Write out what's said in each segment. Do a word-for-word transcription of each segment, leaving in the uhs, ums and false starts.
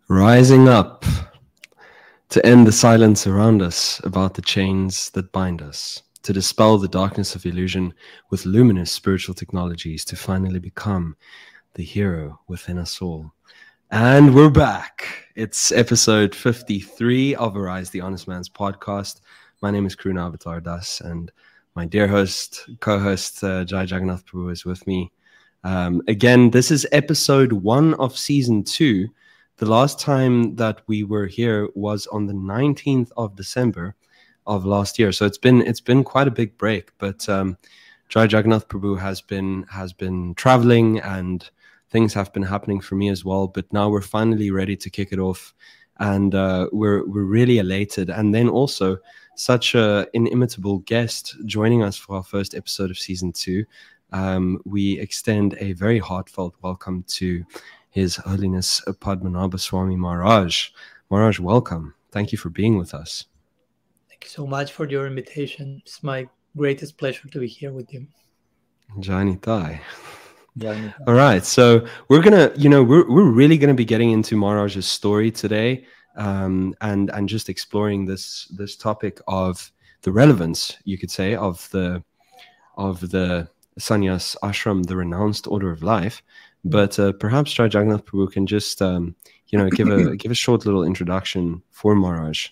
Rising up to end the silence around us about the chains that bind us, to dispel the darkness of illusion with luminous spiritual technologies, to finally become the hero within us all. And we're back. It's episode fifty-three of Arise the Honest Man's podcast. My name is Karuna Avatar Das, and my dear host, co-host uh, Jai Jagannath Prabhu is with me. Um, again, this is episode one of season two. The last time that we were here was on the nineteenth of December of last year. So it's been it's been quite a big break. But um, Jai Jagannath Prabhu has been has been traveling, and things have been happening for me as well. But now we're finally ready to kick it off, and uh, we're we're really elated. And then also such an inimitable guest joining us for our first episode of season two. Um, we extend a very heartfelt welcome to His Holiness Padmanabha Swami Maharaj. Maharaj, welcome. Thank you for being with us. Thank you so much for your invitation. It's my greatest pleasure to be here with you. Jai Thai. All right, so we're gonna, you know, we're we're really gonna be getting into Maharaj's story today, um, and and just exploring this this topic of the relevance, you could say, of the of the Sannyas Ashram, the renounced order of life. But uh, perhaps Jai Jagannath Prabhu can just, um, you know, give a give a short little introduction for Maharaj.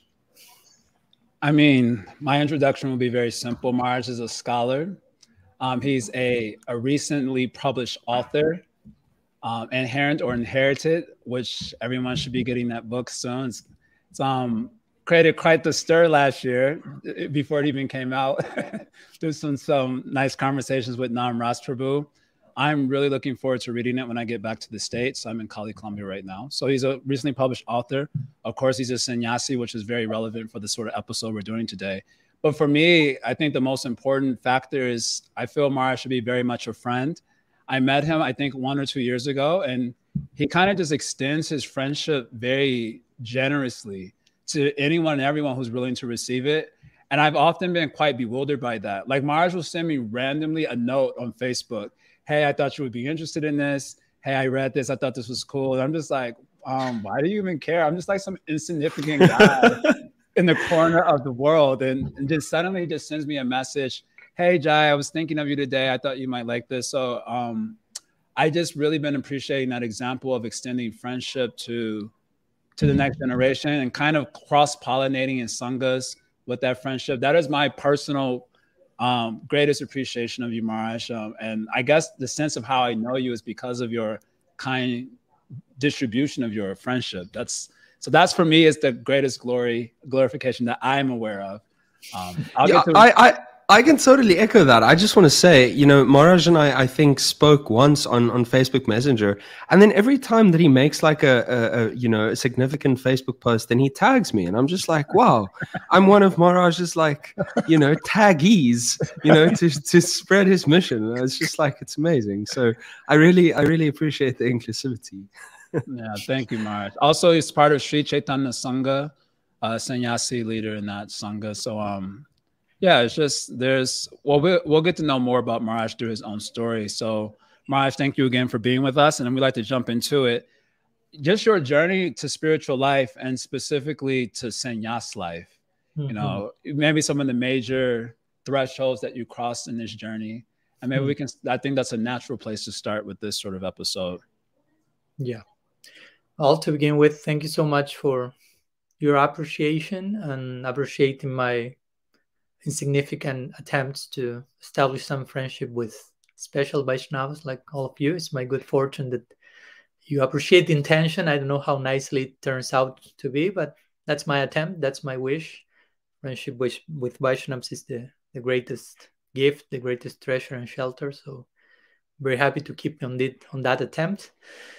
I mean, my introduction will be very simple. Maharaj is a scholar. Um, he's a, a recently published author, um, Inherent or Inherited, which everyone should be getting that book soon. It's, it's um, created quite the stir last year before it even came out. There's some, some nice conversations with Nam Ras Prabhu. I'm really looking forward to reading it when I get back to the States. I'm in Cali, Colombia right now. So he's a recently published author. Of course, he's a sannyasi, which is very relevant for the sort of episode we're doing today. But for me, I think the most important factor is I feel Maharaj should be very much a friend. I met him, I think, one or two years ago, and he kind of just extends his friendship very generously to anyone and everyone who's willing to receive it. And I've often been quite bewildered by that. Like Maharaj will send me randomly a note on Facebook. Hey, I thought you would be interested in this. Hey, I read this. I thought this was cool. And I'm just like, um, why do you even care? I'm just like some insignificant guy in the corner of the world. And, and just suddenly he just sends me a message. Hey, Jai, I was thinking of you today. I thought you might like this. So um, I just really been appreciating that example of extending friendship to, to the next generation and kind of cross-pollinating in sanghas with that friendship. That is my personal Um, greatest appreciation of you, Maharaj. Um, and I guess the sense of how I know you is because of your kind distribution of your friendship. That's so that's for me is the greatest glory, glorification that I'm aware of. Um, I'll yeah, get to I, I, I can totally echo that. I just want to say, you know, Maharaj and I, I think, spoke once on, on Facebook Messenger. And then every time that he makes like a, a, a, you know, a significant Facebook post, then he tags me. And I'm just like, wow, I'm one of Maharaj's like, you know, taggees, you know, to, to spread his mission. And it's just like, it's amazing. So I really, I really appreciate the inclusivity. Yeah, thank you, Maharaj. Also, he's part of Sri Chaitanya Sangha, uh, sannyasi leader in that Sangha. So, um, yeah, it's just there's well, we'll we'll get to know more about Maharaj through his own story. So, Maharaj, thank you again for being with us, and then we'd like to jump into it. Just your journey to spiritual life, and specifically to sannyas life. Mm-hmm. You know, maybe some of the major thresholds that you crossed in this journey, and maybe mm-hmm. we can. I think that's a natural place to start with this sort of episode. Yeah. Well, to begin with, thank you so much for your appreciation and appreciating my insignificant attempts to establish some friendship with special Vaishnavas like all of you. It's my good fortune that you appreciate the intention. I don't know how nicely it turns out to be, but that's my attempt. That's my wish. Friendship with, with Vaishnavas is the, the greatest gift, the greatest treasure and shelter. So very happy to keep on, it, on that attempt.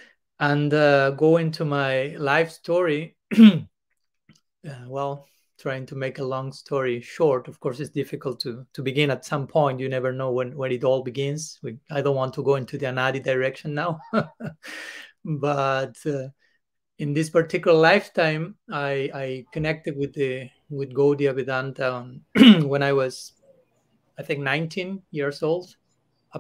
And uh, go into my life story. uh, well, trying to make a long story short, of course, it's difficult to to begin at some point. You never know when, when it all begins. We, I don't want to go into the Anadi direction now. But uh, in this particular lifetime, I, I connected with the with Gaudiya Vedanta when I was, I think, nineteen years old,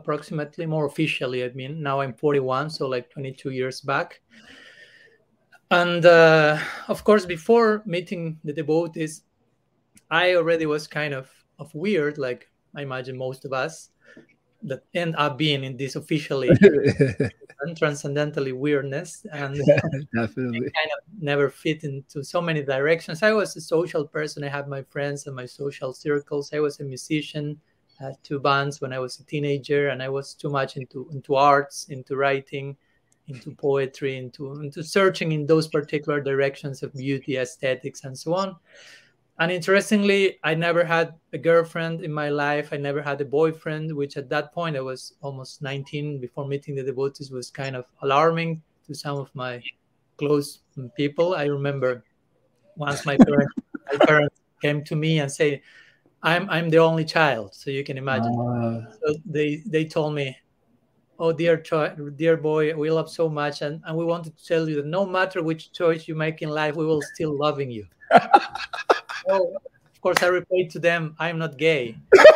approximately, more officially. I mean, now I'm forty-one, so like twenty-two years back. And uh, of course, before meeting the devotees, I already was kind of, of weird, like I imagine most of us that end up being in this officially and transcendentally weirdness, and Definitely kind of never fit into so many directions. I was a social person. I had my friends and my social circles. I was a musician. I had two bands when I was a teenager, and I was too much into into arts, into writing, into poetry, into into searching in those particular directions of beauty, aesthetics, and so on. And interestingly, I never had a girlfriend in my life. I never had a boyfriend, which at that point, I was almost nineteen before meeting the devotees, was kind of alarming to some of my close people. I remember once my parents, my parents came to me and say, I'm I'm the only child, so you can imagine. Uh, So they they told me, oh dear cho- dear boy, we love so much, and, and we wanted to tell you that no matter which choice you make in life, we will still loving you. So of course I replied to them, I'm not gay.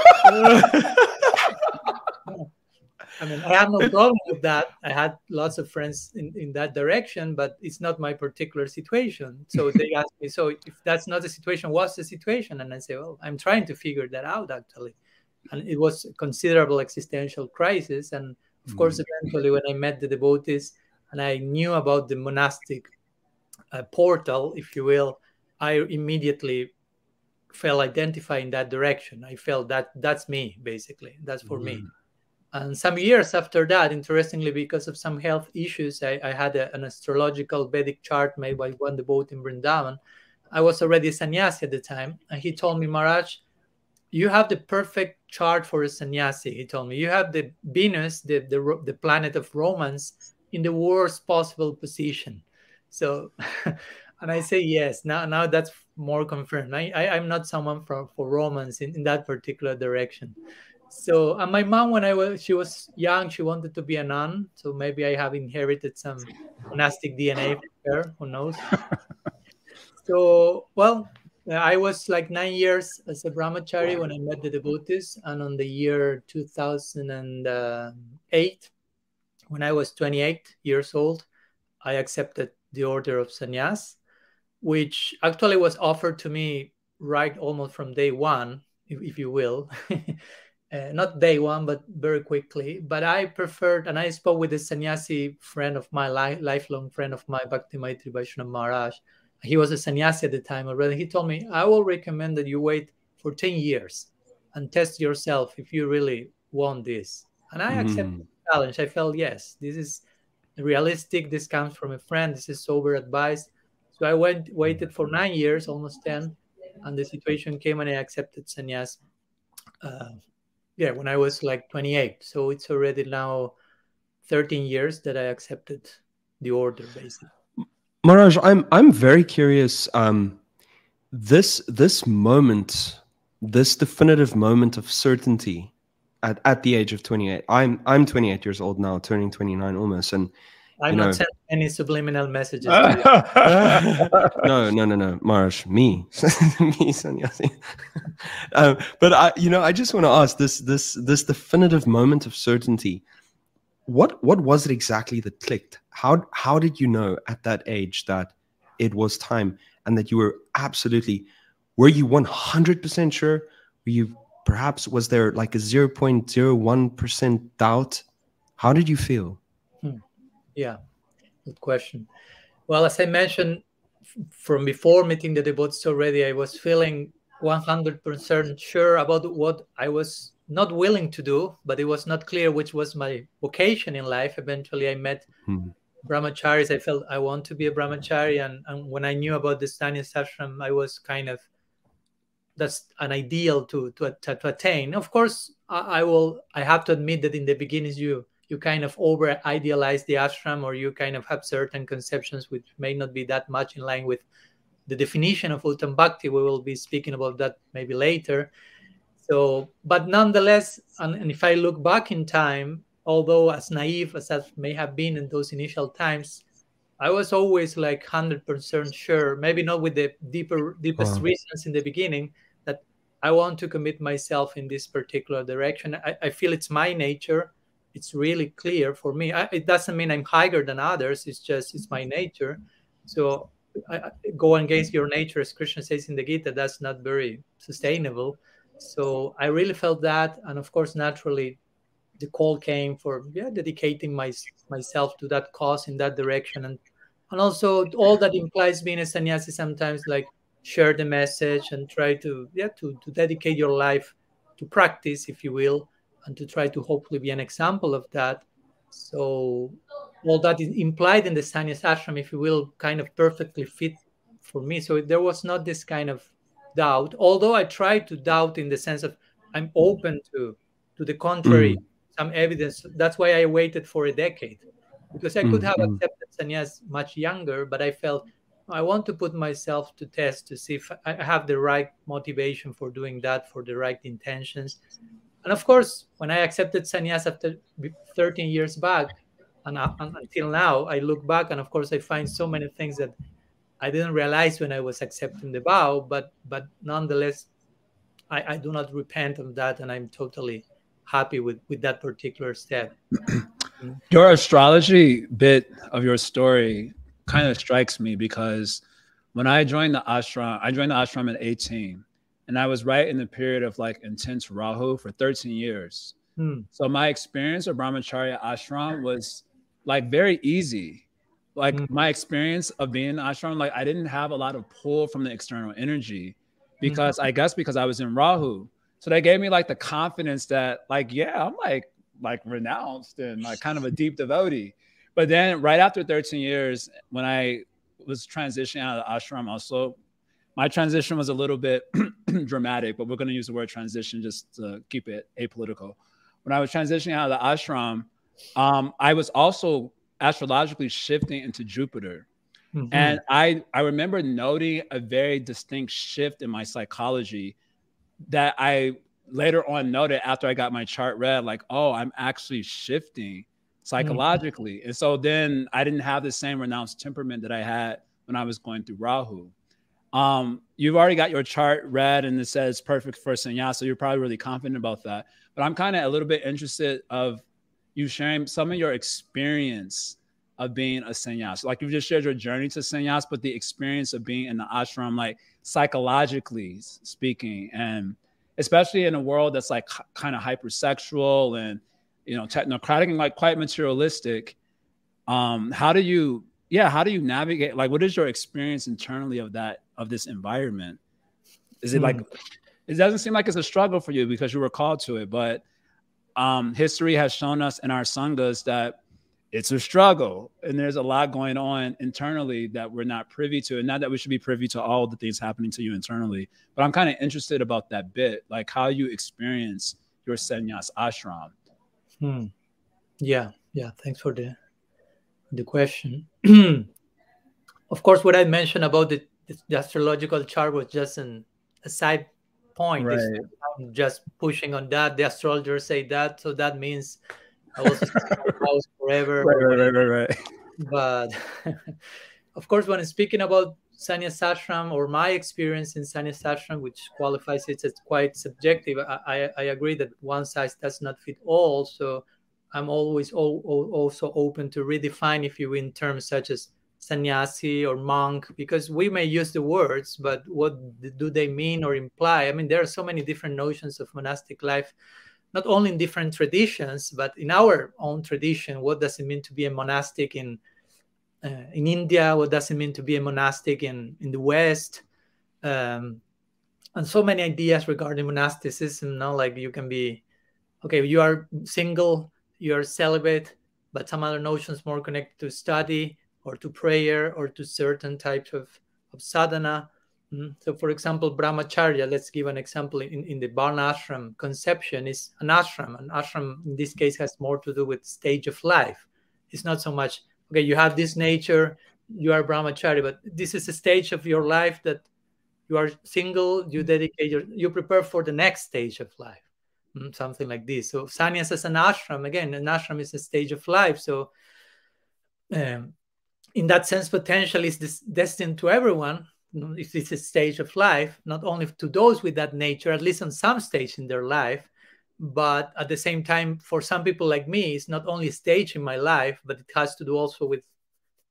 I mean, I have no problem with that. I had lots of friends in, in that direction, but it's not my particular situation. So they asked me, so if that's not the situation, what's the situation? And I say, well, I'm trying to figure that out, actually. And it was a considerable existential crisis. And of mm. course, eventually, when I met the devotees and I knew about the monastic uh, portal, if you will, I immediately felt identified in that direction. I felt that that's me, basically. That's for mm. me. And some years after that, interestingly, because of some health issues, I, I had a, an astrological Vedic chart made by one devotee in Vrindavan. I was already a sannyasi at the time. And he told me, Maharaj, you have the perfect chart for a sannyasi. He told me, you have the Venus, the, the, the planet of romance, in the worst possible position. So, and I say, yes, now, now that's more confirmed. I, I, I'm not someone for, for romance in, in that particular direction. So, and my mom, when I was, she was young, she wanted to be a nun. So maybe I have inherited some monastic D N A from her, who knows? So, well, I was like nine years as a brahmachari when I met the devotees. And on the year two thousand eight, when I was twenty-eight years old, I accepted the order of sannyas, which actually was offered to me right almost from day one, if, if you will. Uh, not day one, but very quickly. But I preferred, and I spoke with a sannyasi friend of my life, lifelong friend of my, Bhakti Maitri Vaishnava Maharaj. He was a sannyasi at the time already. He told me, I will recommend that you wait for ten years and test yourself if you really want this. And I mm. accepted the challenge. I felt, yes, this is realistic. This comes from a friend. This is sober advice. So I went, waited for nine years, almost ten, and the situation came and I accepted sannyas. Uh, Yeah, when I was like twenty-eight. So it's already now thirteen years that I accepted the order, basically. Maharaj, I'm I'm very curious. Um, this this moment, this definitive moment of certainty at, at the age of twenty-eight. I'm I'm twenty-eight years old now, turning twenty-nine almost, and I'm you not know, sending any subliminal messages. no, no, no, no, Maharaj, me, me, sannyasi. um, but I, you know, I just want to ask this, this, this definitive moment of certainty. What, what was it exactly that clicked? How, how did you know at that age that it was time and that you were absolutely? Were you one hundred percent sure? Were you perhaps was there like a zero point zero one percent doubt? How did you feel? Hmm. Yeah, good question. Well, as I mentioned from before meeting the devotees already, I was feeling one hundred percent sure about what I was not willing to do, but it was not clear which was my vocation in life. Eventually, I met hmm. brahmacharis. I felt I want to be a brahmachari. And, and when I knew about the sannyas ashram, I was kind of, that's an ideal to, to, to, to attain. Of course, I, I will, I have to admit that in the beginning, you you kind of over idealize the ashram, or you kind of have certain conceptions which may not be that much in line with the definition of Uttam Bhakti. We will be speaking about that maybe later. So, but nonetheless, and, and if I look back in time, although as naive as that may have been in those initial times, I was always like one hundred percent sure, maybe not with the deeper, deepest wow. reasons in the beginning, that I want to commit myself in this particular direction. I, I feel it's my nature. It's really clear for me. I, it doesn't mean I'm higher than others. It's just, it's my nature. So I, I, go against your nature, as Krishna says in the Gita, that's not very sustainable. So I really felt that, and of course, naturally, the call came for yeah, dedicating my, myself to that cause in that direction, and and also all that implies being a sannyasi. Sometimes, like share the message and try to yeah to to dedicate your life to practice, if you will, and to try to hopefully be an example of that. So all that is implied in the sannyas ashram, if you will, kind of perfectly fit for me. So there was not this kind of doubt, although I tried to doubt in the sense of I'm open to to the contrary, mm. some evidence. That's why I waited for a decade, because I could have mm-hmm. accepted sannyas much younger, but I felt I want to put myself to test to see if I have the right motivation for doing that, for the right intentions. And of course, when I accepted sannyas after thirteen years back, and, uh, and until now, I look back, and of course, I find so many things that I didn't realize when I was accepting the vow, but but nonetheless, I, I do not repent of that, and I'm totally happy with, with that particular step. Your astrology bit of your story kind of strikes me, because when I joined the ashram, I joined the ashram at eighteen, and I was right in the period of like intense Rahu for thirteen years. Hmm. So my experience of Brahmacharya ashram was like very easy. Like hmm. my experience of being in the ashram, like I didn't have a lot of pull from the external energy, because hmm. I guess because I was in Rahu. So they gave me like the confidence that like, yeah, I'm like, like renounced and like kind of a deep devotee. But then right after thirteen years, when I was transitioning out of the ashram, also, my transition was a little bit dramatic, but we're going to use the word transition just to keep it apolitical. When I was transitioning out of the ashram, um, I was also astrologically shifting into Jupiter. Mm-hmm. And I, I remember noting a very distinct shift in my psychology that I later on noted after I got my chart read, like, oh, I'm actually shifting psychologically. Mm-hmm. And so then I didn't have the same renounced temperament that I had when I was going through Rahu. Um, you've already got your chart read and it says perfect for sannyas, so you're probably really confident about that. But I'm kind of a little bit interested of you sharing some of your experience of being a sannyas. Like you've just shared your journey to sannyas, but the experience of being in the ashram, like psychologically speaking, and especially in a world that's like kind of hypersexual and, you know, technocratic and like quite materialistic. Um, how do you, yeah, how do you navigate? Like, what is your experience internally of that, of this environment? Is it like, it doesn't seem like it's a struggle for you because you were called to it, but um, history has shown us in our sanghas that it's a struggle and there's a lot going on internally that we're not privy to. And not that we should be privy to all the things happening to you internally, but I'm kind of interested about that bit, like how you experience your sannyas ashram. Hmm. Yeah. Yeah. Thanks for the, the question. Of course, what I mentioned about the, the astrological chart was just an, a side point. Right. I'm just pushing on that. The astrologers say that, so that means I was house forever. Right, right, right, right, right. But of course, when I'm speaking about sannyas ashram or my experience in sannyas ashram, which qualifies it as quite subjective, I, I, I agree that one size does not fit all. So I'm always o- o- also open to redefine, if you will, in terms such as sannyasi or monk, because we may use the words, but what do they mean or imply? I mean, there are so many different notions of monastic life, not only in different traditions, but in our own tradition. What does it mean to be a monastic in uh, in India? What does it mean to be a monastic in, in the West? Um, and so many ideas regarding monasticism. Now, like you can be, okay, you are single, you are celibate, but some other notions more connected to study or to prayer or to certain types of, of sadhana. So, for example, Brahmacharya, let's give an example in, in the Varna ashram conception, is an ashram. An ashram, in this case, has more to do with stage of life. It's not so much, okay, you have this nature, you are Brahmacharya, but this is a stage of your life that you are single, you dedicate, your, you prepare for the next stage of life, something like this. So, sannyas as an ashram, again, an ashram is a stage of life. So, um, in that sense, potentially, it's this destined to everyone. If it's a stage of life, not only to those with that nature, at least on some stage in their life, but at the same time, for some people like me, it's not only a stage in my life, but it has to do also with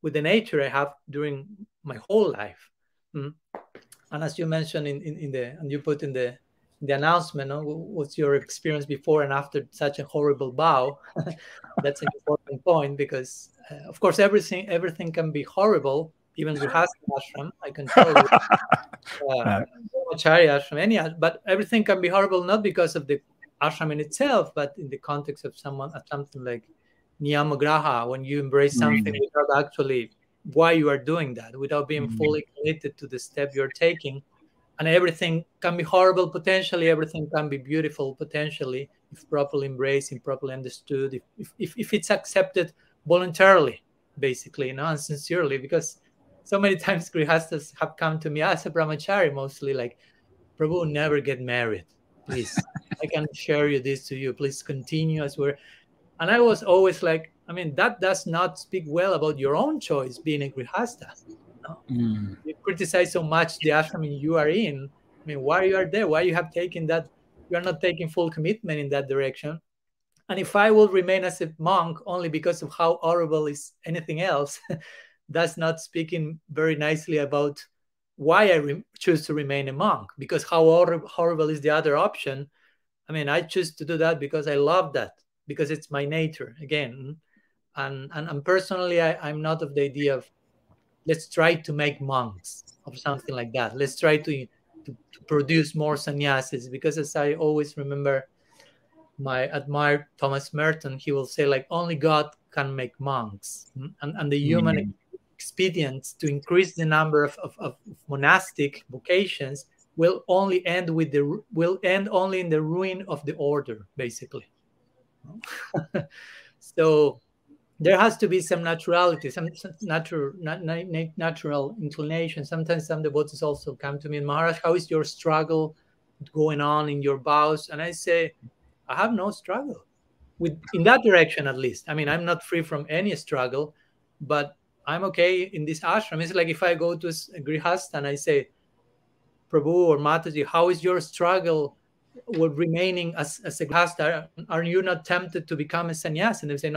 with the nature I have during my whole life. Mm. And as you mentioned in, in, in the, and you put in the, in the announcement, no? What's your experience before and after such a horrible vow? That's an important point, because uh, of course, everything, everything can be horrible, even Grihastha ashram, I can tell you. Uh, Brahmachari ashram, any, but everything can be horrible, not because of the ashram in itself, but in the context of someone, something like niyamagraha, when you embrace something mm. without actually why you are doing that, without being mm. fully committed to the step you're taking. And everything can be horrible potentially, everything can be beautiful potentially, if properly embraced, if properly understood, if, if, if it's accepted voluntarily, basically, you know, and sincerely. Because so many times Grihasthas have come to me as a brahmachari, mostly like, Prabhu, never get married, please. I can share you this to you. Please continue as we're. And I was always like, I mean, that does not speak well about your own choice being a Grihastha. No? Mm. You criticize so much the ashram you are in. I mean, why you are there? Why you have taken that? You are not taking full commitment in that direction. And if I will remain as a monk only because of how horrible is anything else, that's not speaking very nicely about why I re- choose to remain a monk. Because how hor- horrible is the other option? I mean, I choose to do that because I love that, because it's my nature again. And and, and personally, I, I'm not of the idea of let's try to make monks or something like that. Let's try to, to, to produce more sannyasis, because as I always remember, my admired Thomas Merton, he will say, like, only God can make monks. And, and the human mm-hmm. expedients to increase the number of, of, of monastic vocations will only end with the will end only in the ruin of the order, basically. So there has to be some naturality, some, some natural nat, nat, natural inclination. Sometimes some devotees also come to me and, Maharaj, how is your struggle going on in your vows? And I say, I have no struggle with in that direction, at least. I mean, I'm not free from any struggle, but I'm okay in this ashram. It's like if I go to a Grihastha and I say, Prabhu or Mataji, how is your struggle with remaining as, as a Grihastha? Are you not tempted to become a sannyas? And they say, no,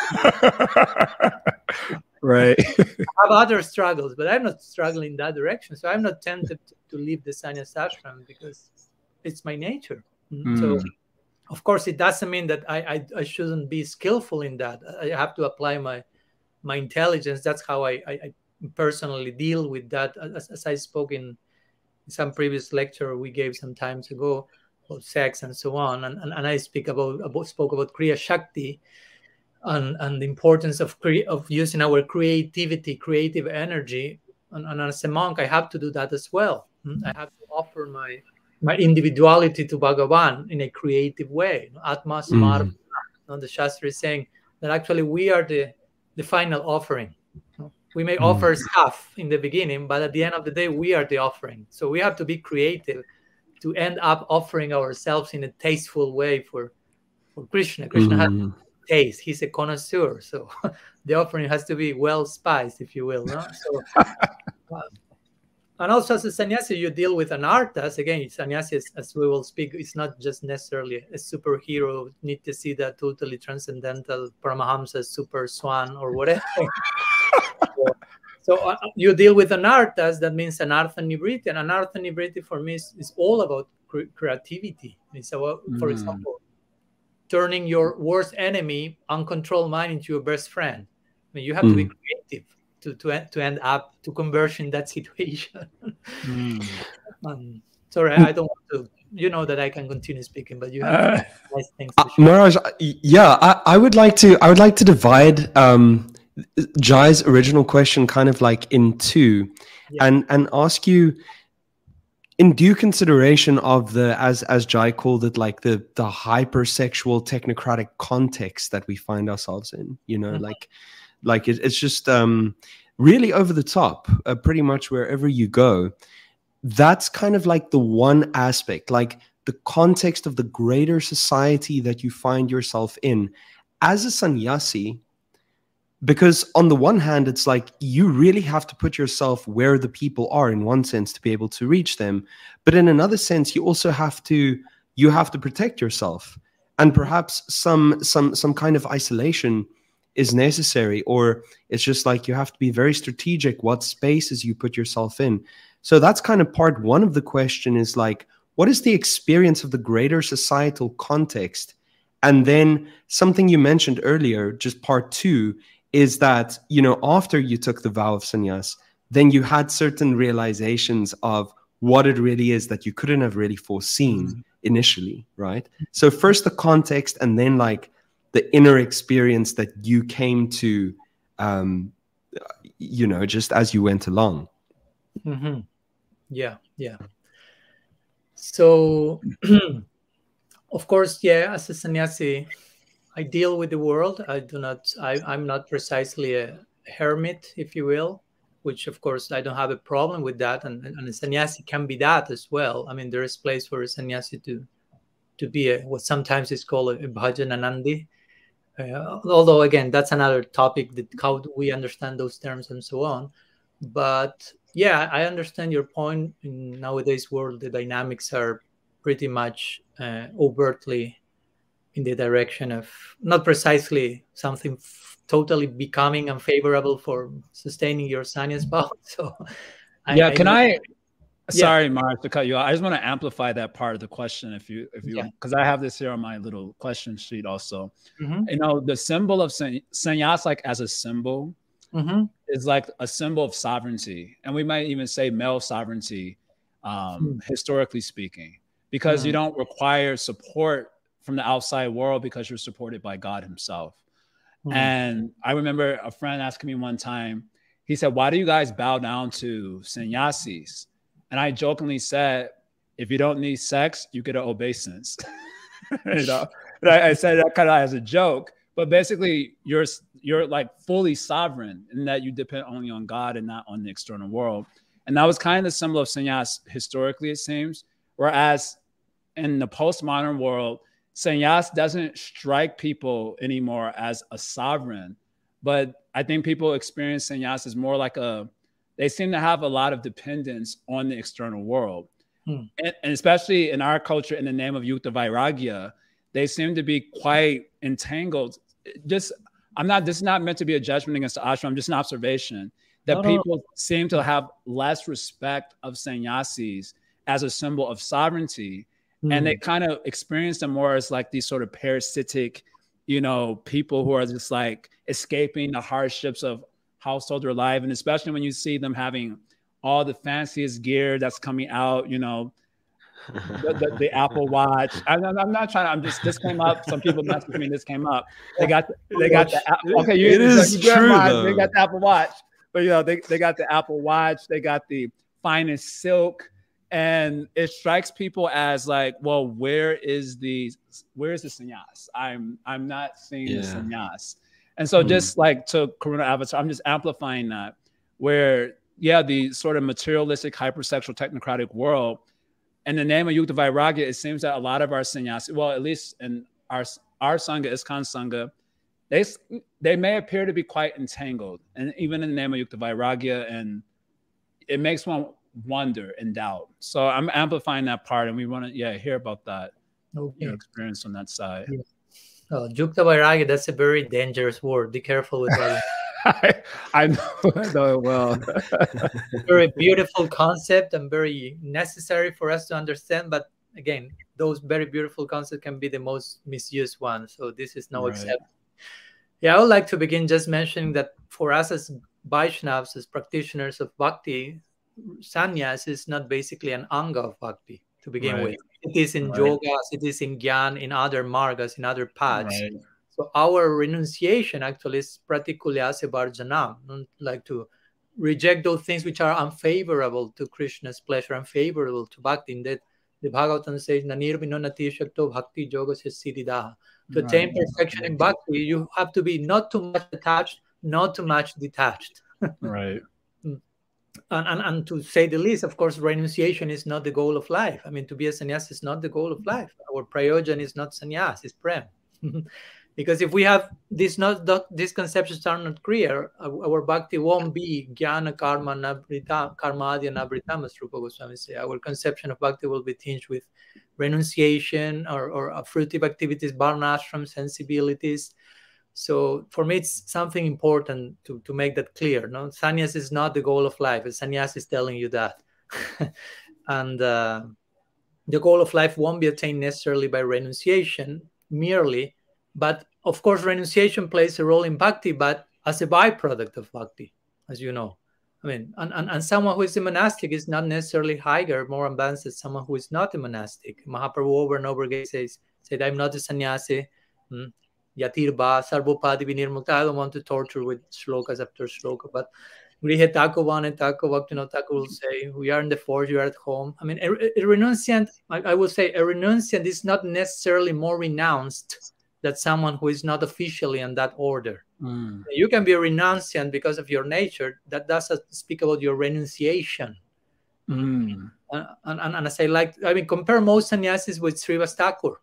I right. I have other struggles, but I'm not struggling in that direction. So I'm not tempted to, to leave the sannyas ashram because it's my nature. Mm. So, of course, it doesn't mean that I, I, I shouldn't be skillful in that. I have to apply my my intelligence. That's how I, I, I personally deal with that. As, as I spoke in some previous lecture we gave some time ago about sex and so on, and, and, and I speak about, about spoke about Kriya Shakti and, and the importance of cre- of using our creativity, creative energy. And, and as a monk, I have to do that as well. I have to offer my my individuality to Bhagavan in a creative way. Atma Samarpana. Mm. You know, the Shastra is saying that actually we are the, the final offering. We may mm. offer stuff in the beginning, but at the end of the day, we are the offering. So we have to be creative to end up offering ourselves in a tasteful way for, for Krishna. Krishna mm. has taste. He's a connoisseur. So the offering has to be well spiced, if you will. No? So, uh, and also as a sannyasi, you deal with anarthas. Again, sannyasi, as, as we will speak, is not just necessarily a superhero. Need to see that totally transcendental Paramahamsa, super swan, or whatever. so so uh, you deal with anarthas. That means anartha nivriti. And anartha nivriti for me is, is all about cre- creativity. It's about, mm. for example, turning your worst enemy, uncontrolled mind, into your best friend. I mean, you have mm. to be creative to to to end up to conversion in that situation. mm. um, sorry, I don't want to. You know that I can continue speaking, but you have uh, nice things to share. Maharaj, yeah, I, I would like to. I would like to divide um, Jai's original question kind of like in two, yeah. and and ask you, in due consideration of the, as as Jai called it, like the the hypersexual technocratic context that we find ourselves in. You know, mm-hmm. like. Like it, it's just um, really over the top, uh, pretty much wherever you go. That's kind of like the one aspect, like the context of the greater society that you find yourself in as a sannyasi. Because on the one hand, it's like you really have to put yourself where the people are in one sense to be able to reach them. But in another sense, you also have to you have to protect yourself. And perhaps some some some kind of isolation is necessary, or it's just like you have to be very strategic what spaces you put yourself in. So that's kind of part one of the question, is like, what is the experience of the greater societal context? And then something you mentioned earlier, just part two, is that, you know, after you took the vow of sannyas, then you had certain realizations of what it really is that you couldn't have really foreseen mm-hmm. initially, right? So first the context, and then like the inner experience that you came to, um, you know, just as you went along. Mm-hmm. Yeah, yeah. So, of course, yeah, as a sannyasi, I deal with the world. I do not, I, I'm not precisely a hermit, if you will, which of course I don't have a problem with that. And, and a sannyasi can be that as well. I mean, there is place for a sannyasi to, to be a, what sometimes is called a, a bhajananandi. Uh, although again, that's another topic, that how do we understand those terms and so on. But yeah, I understand your point. In nowadays world, the dynamics are pretty much uh, overtly in the direction of not precisely something f- totally becoming unfavorable for sustaining your sannyas vow. So, yeah, I, can I? I sorry, yeah. Mark, to cut you off. I just want to amplify that part of the question, if you, if you, because yeah. I have this here on my little question sheet also. Mm-hmm. You know, the symbol of sannyas, like as a symbol, mm-hmm. is like a symbol of sovereignty, and we might even say male sovereignty, um, mm-hmm. historically speaking, because mm-hmm. you don't require support from the outside world because you're supported by God himself. Mm-hmm. And I remember a friend asking me one time, he said, why do you guys bow down to sannyasis? And I jokingly said, if you don't need sex, you get an obeisance. You know, I, I said that kind of as a joke, but basically you're, you're like fully sovereign in that you depend only on God and not on the external world. And that was kind of the symbol of sannyas historically, it seems. Whereas in the postmodern world, sannyas doesn't strike people anymore as a sovereign, but I think people experience sannyas as more like a, they seem to have a lot of dependence on the external world. Hmm. And, and especially in our culture, in the name of Yukta Vairagya, they seem to be quite entangled. Just, I'm not, this is not meant to be a judgment against the ashram, just an observation that no, people no. seem to have less respect of sannyasis as a symbol of sovereignty. Hmm. And they kind of experience them more as like these sort of parasitic, you know, people who are just like escaping the hardships of householder life. And especially when you see them having all the fanciest gear that's coming out, you know, the, the, the Apple Watch. I, I'm not trying to, I'm just, this came up. Some people messaged me, this came up. They got, the, they got the, okay, you, it is you true mind, though. They got the Apple Watch, but you know, they, they got the Apple Watch, they got the finest silk. And it strikes people as like, well, where is the, where is the sannyas? I'm, I'm not seeing yeah. the sannyas. And so just mm. like to Karuna Avatar, I'm just amplifying that where, yeah, the sort of materialistic, hypersexual, technocratic world, in the name of Yukta Vairagya, it seems that a lot of our sannyas, well, at least in our, our Sangha, ISKCON Sangha, they, they may appear to be quite entangled. And even in the name of Yukta Vairagya, and it makes one wonder and doubt. So I'm amplifying that part, and we want to, yeah, hear about that, okay. your experience on that side. Yeah. Oh, Yukta Vairagya, that's a very dangerous word. Be careful with that. I, I know, I know it well. Very beautiful concept and very necessary for us to understand. But again, those very beautiful concepts can be the most misused ones. So this is no right. exception. Yeah, I would like to begin just mentioning that for us as Vaishnavas, as practitioners of Bhakti, sannyas is not basically an anga of Bhakti to begin right. with. It is in right. yogas, it is in Gyan, in other margas, in other paths. Right. So our renunciation actually is particularly as a varjanam, like to reject those things which are unfavorable to Krishna's pleasure, unfavorable to Bhakti. In that the Bhagavatam says, Nanirvino nati shakto bhakti yoga siddhidaha. To attain right. perfection in Bhakti, you have to be not too much attached, not too much detached. Right. And, and, and to say the least, of course, renunciation is not the goal of life. I mean, to be a sannyas is not the goal of life. Our prayojan is not sannyas, it's prem. Because if we have these not these conceptions are not clear, our, our bhakti won't be jnana karma nabrita karmadya nabritam, as Rupa Goswami say. Our conception of bhakti will be tinged with renunciation or, or fruitive activities, varnashram sensibilities, So for me, it's something important to, to make that clear. No, sannyas is not the goal of life. A sannyas is telling you that. And uh, the goal of life won't be attained necessarily by renunciation merely, but of course, renunciation plays a role in bhakti, but as a byproduct of bhakti, as you know. I mean, and, and, and someone who is a monastic is not necessarily higher, more advanced than someone who is not a monastic. Mahaprabhu over and over again says, said, I'm not a sannyasi. Hmm? Yatirba, Sarvopadi Vinirmukta. I don't want to torture with shlokas after shloka, but Grihe Tako Vane Tako Bhaktivinoda Thakur will say, we are in the forest, you are at home. I mean, a, a renunciant, I, I will say, a renunciant is not necessarily more renounced than someone who is not officially in that order. Mm. You can be a renunciant because of your nature. That doesn't speak about your renunciation. Mm. And, and, and as I like, I mean, compare most sannyasis with Srivas Thakur.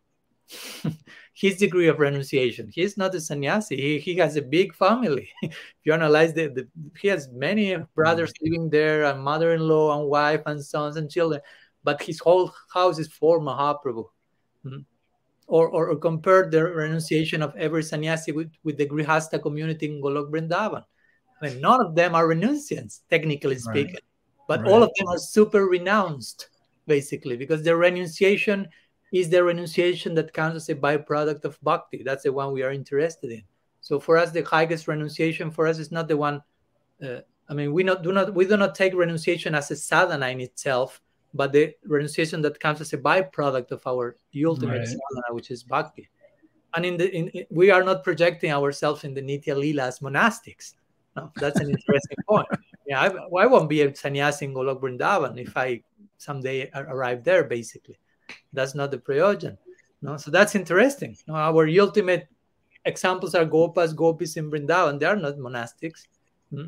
His degree of renunciation. He's not a sannyasi. He, he has a big family. If you analyze the, the, he has many brothers mm. living there, and mother-in-law, and wife, and sons, and children. But his whole house is for Mahaprabhu. Mm. Or, or, or compare the renunciation of every sannyasi with, with the Grihastha community in Golok Vrindavan. I mean, none of them are renunciants, technically speaking. Right. But right. all of them are super renounced, basically, because their renunciation is the renunciation that comes as a byproduct of bhakti. That's the one we are interested in. So for us, the highest renunciation for us is not the one. Uh, I mean, we not do not we do not take renunciation as a sadhana in itself, but the renunciation that comes as a byproduct of our ultimate right. sadhana, which is bhakti. And in the in, in, we are not projecting ourselves in the Nitya Lila as monastics. No, that's an interesting point. Yeah, I, I won't be a sannyasi in Golok Vrindavan if I someday arrive there. Basically. That's not the prayojan. No? So that's interesting. No, our ultimate examples are Gopas, Gopis in Vrindavan. They are not monastics. Hmm?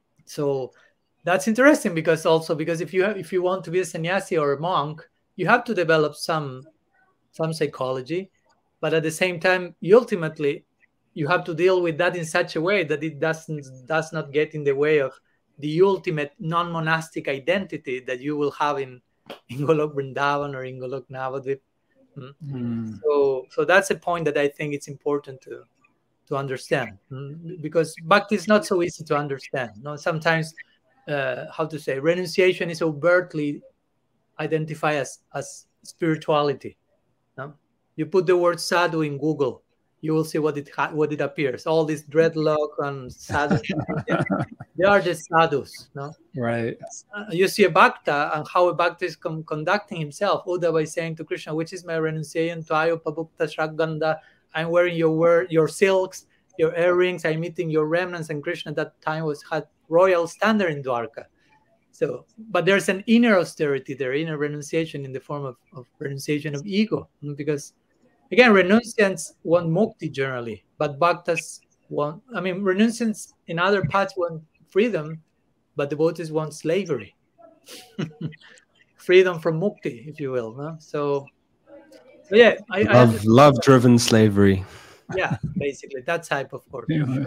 So that's interesting because also because if you have, if you want to be a sannyasi or a monk, you have to develop some some psychology, but at the same time, ultimately, you have to deal with that in such a way that it doesn't does not get in the way of the ultimate non-monastic identity that you will have in in Golok Vrindavan or in Golok Navadvip. Mm. Mm. So, so that's a point that I think it's important to to understand, mm? Because bhakti is not so easy to understand. No, sometimes, uh, how to say, renunciation is overtly identified as as spirituality. No, you put the word sadhu in Google, you will see what it ha- what it appears. All this dreadlock and sadhu, they are just sadhus, no? Right. Uh, you see a bhakta and how a bhakta is com- conducting himself. Uddhava by saying to Krishna, which is my renunciation to Ayo Pabukta Shraganda. I'm wearing your wor- your silks, your earrings. I'm eating your remnants. And Krishna at that time was had royal standard in Dwarka. So, but there's an inner austerity there, inner renunciation in the form of, of renunciation of ego, because. Again, renunciants want mukti generally, but bhaktas want, I mean, renunciants in other paths want freedom, but devotees want slavery. Freedom from mukti, if you will. No? So, so, yeah. I, love, I love-driven slavery. Yeah, basically, that type of course. Yeah.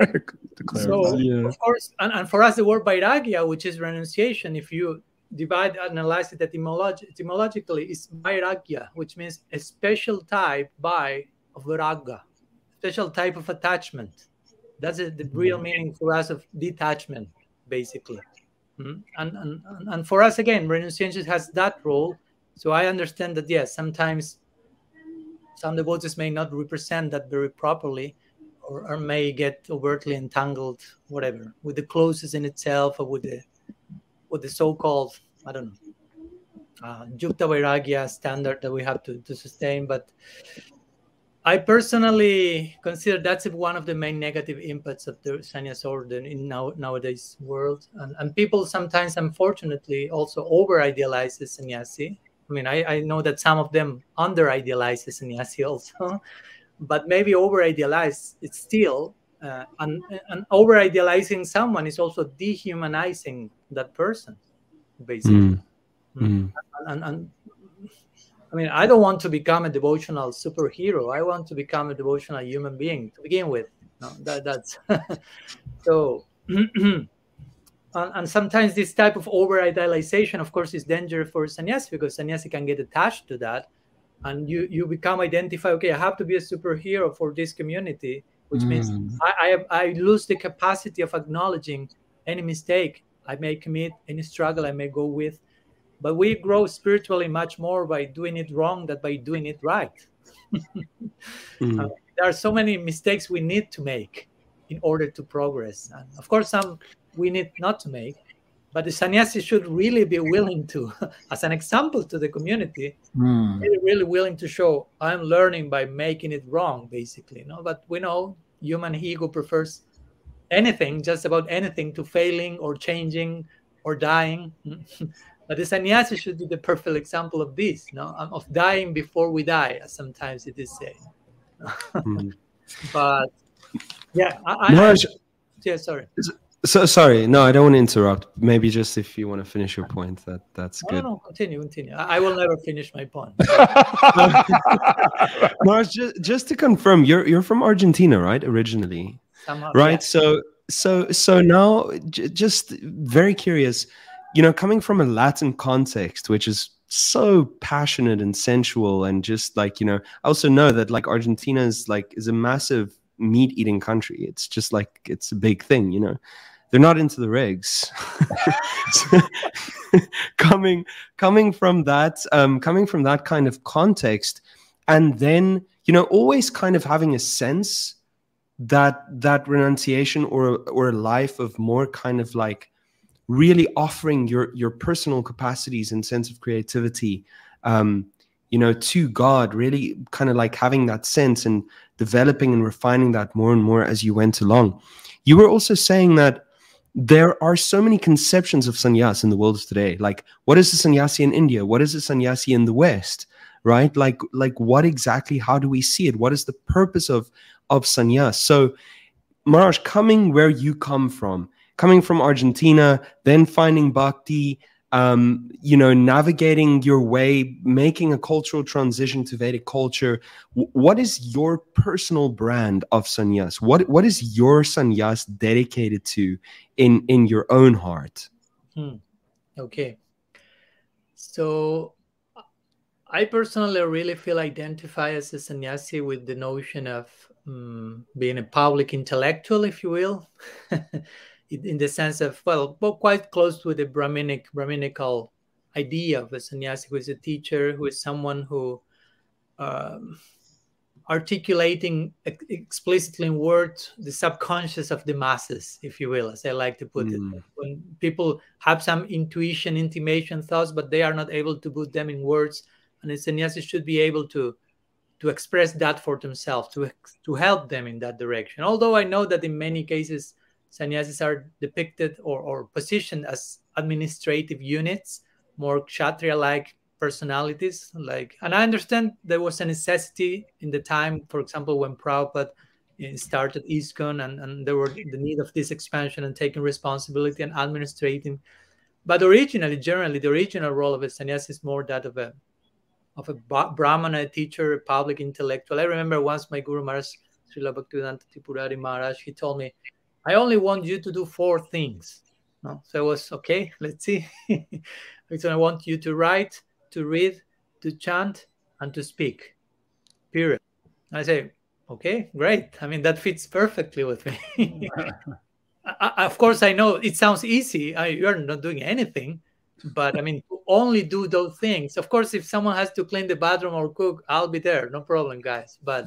So, yeah. of course, and, and for us, the word vairagya, which is renunciation, if you divide and analyze it etymolog- etymologically, is vairagya, which means a special type by of viraga, special type of attachment. That's a, the real meaning for us of detachment, basically. Mm-hmm. And, and and for us, again, renunciation has that role. So I understand that, yes, sometimes some devotees may not represent that very properly, or, or may get overtly entangled, whatever, with the closest in itself, or with the with the so-called, I don't know, uh, Yukta Vairagya standard that we have to, to sustain. But I personally consider that's one of the main negative impacts of the sannyas order in now, nowadays world. And, and people sometimes, unfortunately, also over-idealize the sannyasi. I mean, I, I know that some of them under-idealize the sannyasi also, but maybe over-idealize it still. Uh, and, and over-idealizing someone is also dehumanizing that person, basically. Mm. Mm. And, and, and I mean, I don't want to become a devotional superhero. I want to become a devotional human being to begin with. No, that, that's so. and, and sometimes this type of over-idealization, of course, is dangerous for sannyasi, because sannyasi can get attached to that, and you you become identified. Okay, I have to be a superhero for this community. which mm. means I, I I lose the capacity of acknowledging any mistake I may commit, any struggle I may go with. But we grow spiritually much more by doing it wrong than by doing it right. mm. uh, there are so many mistakes we need to make in order to progress. And of course, some we need not to make. But the sannyasi should really be willing to, as an example to the community, mm. really, really willing to show, I'm learning by making it wrong, basically. No, but we know human ego prefers anything, just about anything, to failing or changing or dying. But the sannyasi should be the perfect example of this, no, of dying before we die, as sometimes it is said. mm. But yeah, I, no, I, I yeah, sorry. So sorry, no, I don't want to interrupt. Maybe just if you want to finish your point, that that's no, good. No, no, continue, continue. I, I will never finish my point. Mars, just just to confirm, you're you're from Argentina, right? Originally, Somehow, right? Yeah. So so so now, j just very curious. You know, coming from a Latin context, which is so passionate and sensual, and just like, you know, I also know that like Argentina is like is a massive meat eating country. It's just like it's a big thing, you know. They're not into the regs. coming coming from that um coming from that kind of context, and then, you know, always kind of having a sense that that renunciation or or a life of more kind of like really offering your your personal capacities and sense of creativity um you know, to God, really kind of like having that sense and developing and refining that more and more as you went along. You were also saying that there are so many conceptions of sannyas in the world today. Like, what is a sannyasi in India? What is a sannyasi in the West? Right? Like, like what exactly, how do we see it? What is the purpose of, of sannyas? So, Maharaj, coming where you come from, coming from Argentina, then finding bhakti, um, you know, navigating your way, making a cultural transition to Vedic culture. W what is your personal brand of sannyas? What what is your sannyas dedicated to in in your own heart? Hmm. Okay. So I personally really feel identified as a sannyasi with the notion of um, being a public intellectual, if you will. In the sense of, well, quite close to the Brahminic, Brahminical idea of a sannyasi, who is a teacher, who is someone who um, articulating ex explicitly in words the subconscious of the masses, if you will, as I like to put mm. it. When people have some intuition, intimation, thoughts, but they are not able to put them in words, and a sannyasi should be able to to express that for themselves, to to help them in that direction. Although I know that in many cases, sannyasis are depicted or, or positioned as administrative units, more kshatriya-like personalities. Like, and I understand there was a necessity in the time, for example, when Prabhupada started ISKCON, and, and there were the need of this expansion and taking responsibility and administrating. But originally, generally, the original role of a sannyasi is more that of a of a brahmana, a teacher, a public intellectual. I remember once my Guru Maharaj, Srila Bhaktivedanta Tripurari Maharaj, he told me, I only want you to do four things. No? So I was, okay, let's see. So I want you to write, to read, to chant, and to speak, period. I say, okay, great. I mean, that fits perfectly with me. I, I, of course, I know it sounds easy. I, you're not doing anything. But I mean, to only do those things. Of course, if someone has to clean the bathroom or cook, I'll be there. No problem, guys. But...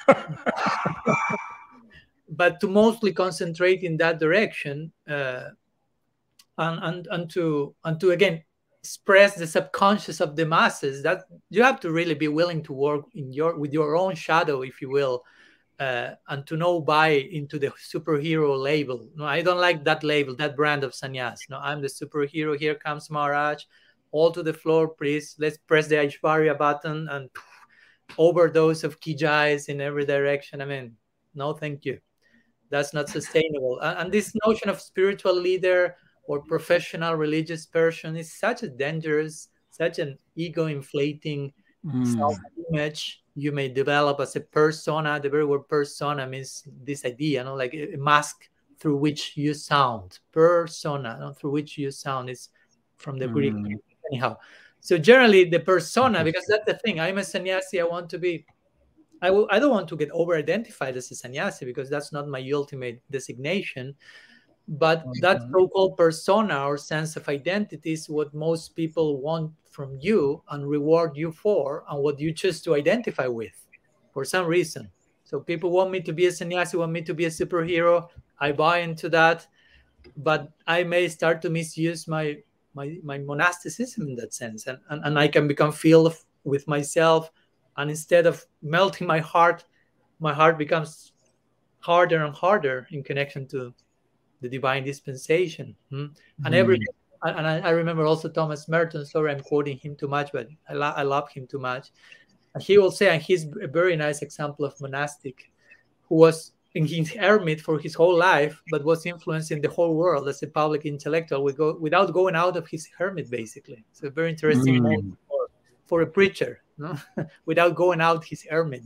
but to mostly concentrate in that direction, uh, and, and, and, to, and to, again, express the subconscious of the masses, that you have to really be willing to work in your with your own shadow, if you will, uh, and to not buy into the superhero label. No, I don't like that label, that brand of sannyas. No, I'm the superhero. Here comes Maharaj. All to the floor, please. Let's press the Aishwarya button and poof, overdose of kijais in every direction. I mean, no, thank you. That's not sustainable. And, and this notion of spiritual leader or professional religious person is such a dangerous, such an ego-inflating mm. self-image you may develop as a persona. The very word persona means this idea, you know, like a mask through which you sound. Persona, you know, through which you sound, is from the mm. Greek. Anyhow, so generally the persona, because that's the thing. I'm a sannyasi. I want to be I will. I don't want to get over-identified as a sannyasi because that's not my ultimate designation. But that so-called persona or sense of identity is what most people want from you and reward you for, and what you choose to identify with for some reason. So people want me to be a sannyasi, want me to be a superhero. I buy into that, but I may start to misuse my my, my monasticism in that sense, and, and, and I can become filled with myself, and instead of melting my heart, my heart becomes harder and harder in connection to the divine dispensation. Hmm? And every and I, I remember also Thomas Merton. Sorry, I'm quoting him too much, but I, lo- I love him too much. And he will say, and he's a very nice example of monastic, who was in his hermit for his whole life, but was influencing the whole world as a public intellectual with go, without going out of his hermit, basically. It's a very interesting mm. moment for, for a preacher, no? Without going out his hermit.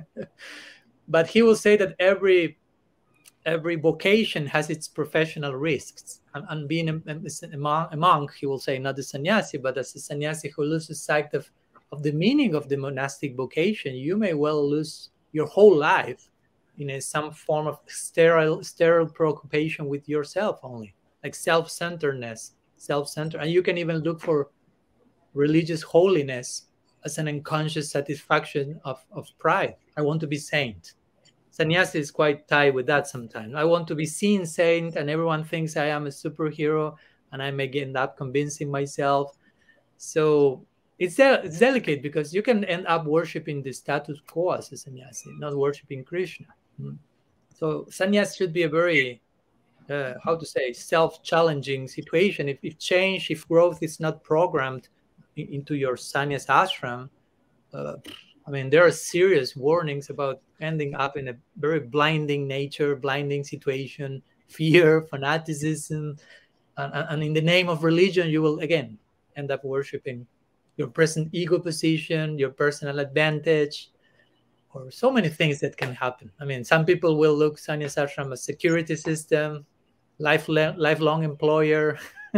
But he will say that every every vocation has its professional risks. And, and being a, a, a monk, he will say, not a sannyasi, but as a sannyasi who loses sight of, of the meaning of the monastic vocation, you may well lose your whole life in a, some form of sterile, sterile preoccupation with yourself only, like self-centeredness, self-centered. And you can even look for religious holiness as an unconscious satisfaction of, of pride. I want to be saint. Sannyasi is quite tied with that sometimes. I want to be seen saint, and everyone thinks I am a superhero, and I may end up convincing myself. So it's, de- it's delicate because you can end up worshiping the status quo as a sannyasi, not worshiping Krishna. Mm. So sannyas should be a very, uh, how to say, self-challenging situation. If, if change, if growth is not programmed in, into your sannyas ashram, uh, I mean, there are serious warnings about ending up in a very blinding nature, blinding situation, fear, fanaticism. And, and in the name of religion, you will, again, end up worshiping your present ego position, your personal advantage, or so many things that can happen. I mean, some people will look sannyas ashram as a security system, life, lifelong employer.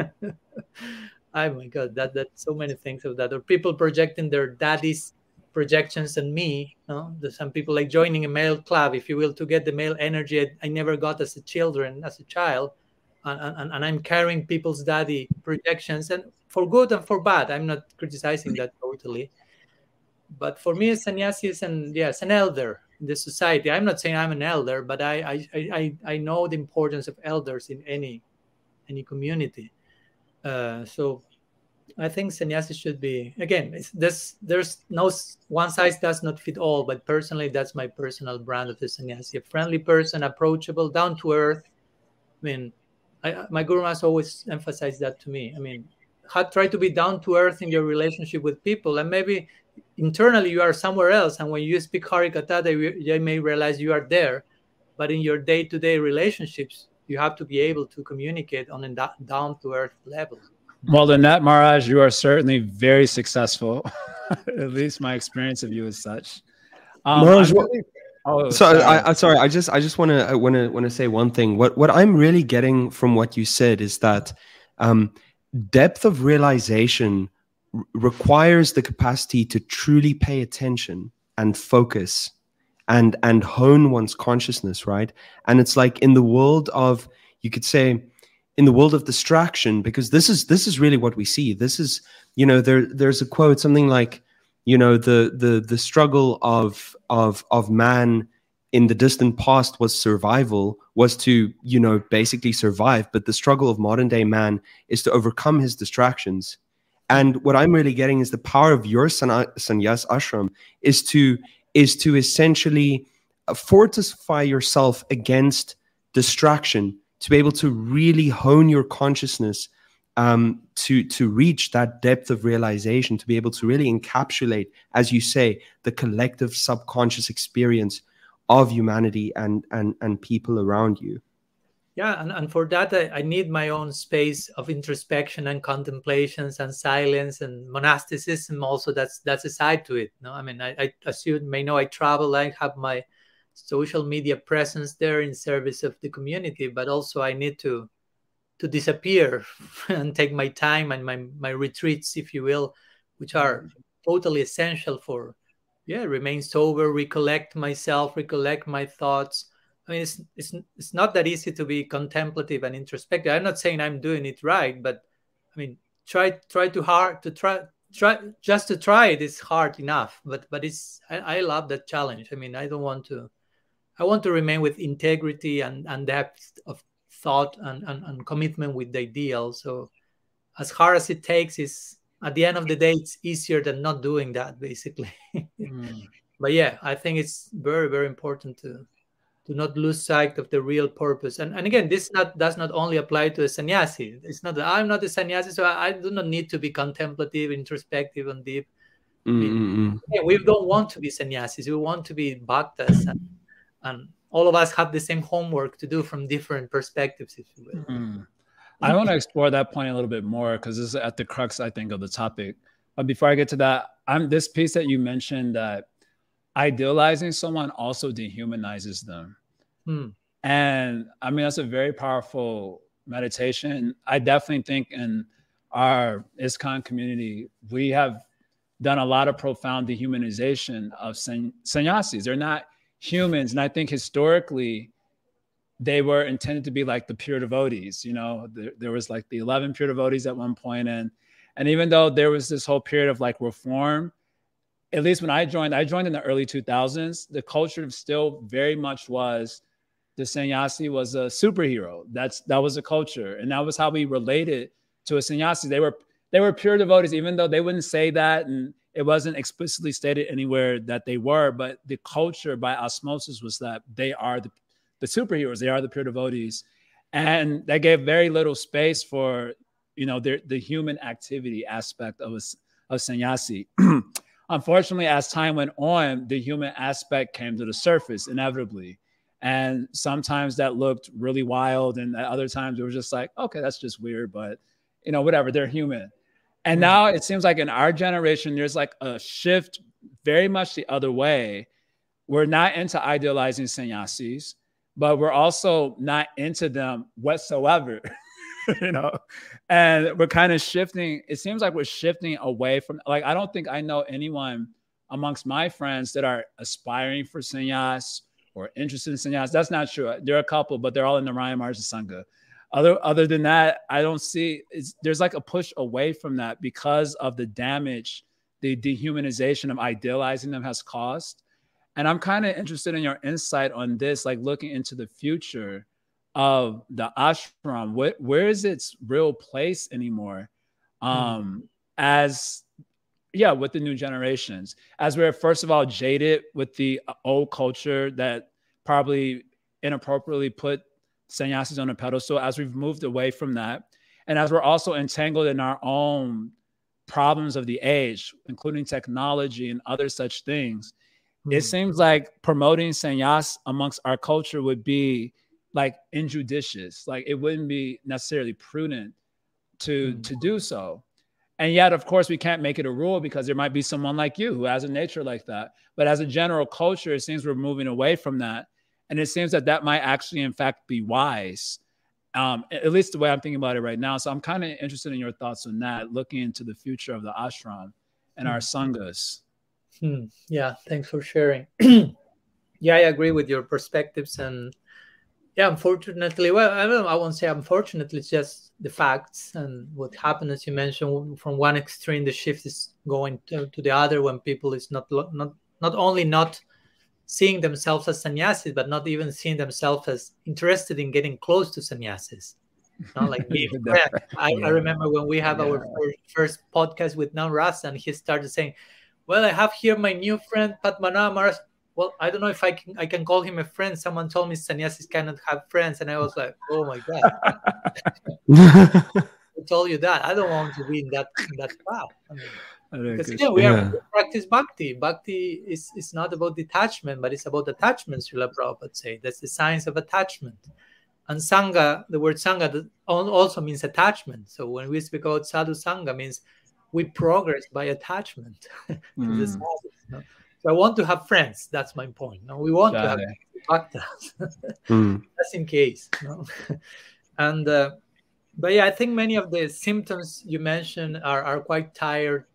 Oh my God, that that so many things of that. Or people projecting their daddy's projections on me. You know? There's some people like joining a male club, if you will, to get the male energy I, I never got as a children, as a child. And, and, and I'm carrying people's daddy projections, and for good and for bad. I'm not criticizing that totally. But for me, a sannyasi is an, yes, an elder in the society. I'm not saying I'm an elder, but I I, I, I know the importance of elders in any any community. Uh, so I think sannyasi should be, again, it's, there's, there's no, one size does not fit all, but personally, that's my personal brand of the sannyasi. A friendly person, approachable, down to earth. I mean, I, my guru has always emphasized that to me. I mean, try to be down to earth in your relationship with people, and maybe internally you are somewhere else, and when you speak Harikatha, they, they may realize you are there, but in your day-to-day relationships, you have to be able to communicate on a down to earth level. Well, in that, Maharaj, you are certainly very successful. At least my experience of you is such. Um, Maharaj, really, oh, sorry, sorry. I, I, sorry. I just, I just want to, want to, want to say one thing. What, what I'm really getting from what you said is that um, depth of realization r- requires the capacity to truly pay attention and focus, and and hone one's consciousness, right? And it's like in the world of, you could say, in the world of distraction, because this is this is really what we see. This is, you know, there there's a quote, something like, you know, the the the struggle of of of man in the distant past was survival, was to, you know, basically survive. But the struggle of modern day man is to overcome his distractions. And what I'm really getting is the power of your sannyas ashram is to is to essentially fortify yourself against distraction, to be able to really hone your consciousness, um, to, to reach that depth of realization, to be able to really encapsulate, as you say, the collective subconscious experience of humanity and, and, and people around you. Yeah, and, and for that, I, I need my own space of introspection and contemplations and silence and monasticism also. That's that's a side to it. No, I mean, I, I as you may know, I travel, I have my social media presence there in service of the community, but also I need to to disappear and take my time and my, my retreats, if you will, which are totally essential for yeah, remain sober, recollect myself, recollect my thoughts. I mean, it's it's it's not that easy to be contemplative and introspective. I'm not saying I'm doing it right, but I mean, try try to hard to try try just to try it is hard enough. But but it's I, I love that challenge. I mean, I don't want to. I want to remain with integrity and, and depth of thought and, and, and commitment with the ideal. So as hard as it takes, is at the end of the day, it's easier than not doing that, basically. Mm. But yeah, I think it's very, very important to to not lose sight of the real purpose. And and again, this not does not only apply to a sannyasi. It's not that I'm not a sannyasi, so I, I do not need to be contemplative, introspective, and deep. Mm-hmm. Yeah, we don't want to be sannyasis. We want to be bhaktas. And, and all of us have the same homework to do from different perspectives, if you will. Mm-hmm. I want to explore that point a little bit more because this is at the crux, I think, of the topic. But before I get to that, I'm this piece that you mentioned that idealizing someone also dehumanizes them. Hmm. And I mean, that's a very powerful meditation. I definitely think in our ISKCON community, we have done a lot of profound dehumanization of san- sannyasis. They're not humans. And I think historically, they were intended to be like the pure devotees. You know, there, there was like the eleven pure devotees at one point. And, and even though there was this whole period of like reform, at least when I joined, I joined in the early two thousands, the culture still very much was the sannyasi was a superhero. That's, that was a culture. And that was how we related to a sannyasi. They were, they were pure devotees, even though they wouldn't say that. And it wasn't explicitly stated anywhere that they were, but the culture by osmosis was that they are the the superheroes, they are the pure devotees. And that gave very little space for, you know, the, the human activity aspect of a, of sannyasi. Unfortunately, as time went on, the human aspect came to the surface inevitably. And sometimes that looked really wild. And at other times it was just like, okay, that's just weird, but you know, whatever, they're human. And now it seems like in our generation, there's like a shift very much the other way. We're not into idealizing sannyasis, but we're also not into them whatsoever, you know, and we're kind of shifting. It seems like we're shifting away from, like, I don't think I know anyone amongst my friends that are aspiring for sannyas or interested in sannyas. That's not true. There are a couple, but they're all in the Raya Maharja Sangha. Other, other than that, I don't see, it's, there's like a push away from that because of the damage the dehumanization of idealizing them has caused. And I'm kind of interested in your insight on this, like looking into the future of the ashram. What, where is its real place anymore? Um, mm. As, yeah, with the new generations, as we're first of all jaded with the old culture that probably inappropriately put sannyasis on a pedestal, as we've moved away from that. And as we're also entangled in our own problems of the age, including technology and other such things, it seems like promoting sannyas amongst our culture would be like injudicious. Like it wouldn't be necessarily prudent to, mm. to do so. And yet, of course, we can't make it a rule because there might be someone like you who has a nature like that. But as a general culture, it seems we're moving away from that. And it seems that that might actually, in fact, be wise, um, at least the way I'm thinking about it right now. So I'm kind of interested in your thoughts on that, looking into the future of the ashram and mm. our sanghas. Hmm. Yeah, thanks for sharing. Yeah, I agree with your perspectives. And yeah, unfortunately, well, I, don't, I won't say unfortunately, it's just the facts and what happened, as you mentioned, from one extreme, the shift is going to, to the other when people is not, not, not only not seeing themselves as sannyasis, but not even seeing themselves as interested in getting close to sannyasis. Not like me. I, yeah. I remember when we have yeah. our first, first podcast with Nam Rasa, and he started saying, well, I have here my new friend, Padmanabha Maharaj. Well, I don't know if I can I can call him a friend. Someone told me sannyasis cannot have friends. And I was like, oh, my God. I told you that. I don't want to be in that, in that crowd. I mean, because, again, we yeah. are practice bhakti. Bhakti is, is not about detachment, but it's about attachment, Srila Prabhupada say. That's the science of attachment. And Sangha, the word Sangha also means attachment. So when we speak about sadhu Sangha, means we progress by attachment to mm. the sadhus. No? So I want to have friends. That's my point. No, we want Got to have bhaktas. mm. Just in case. No? And uh, but yeah, I think many of the symptoms you mentioned are, are quite tired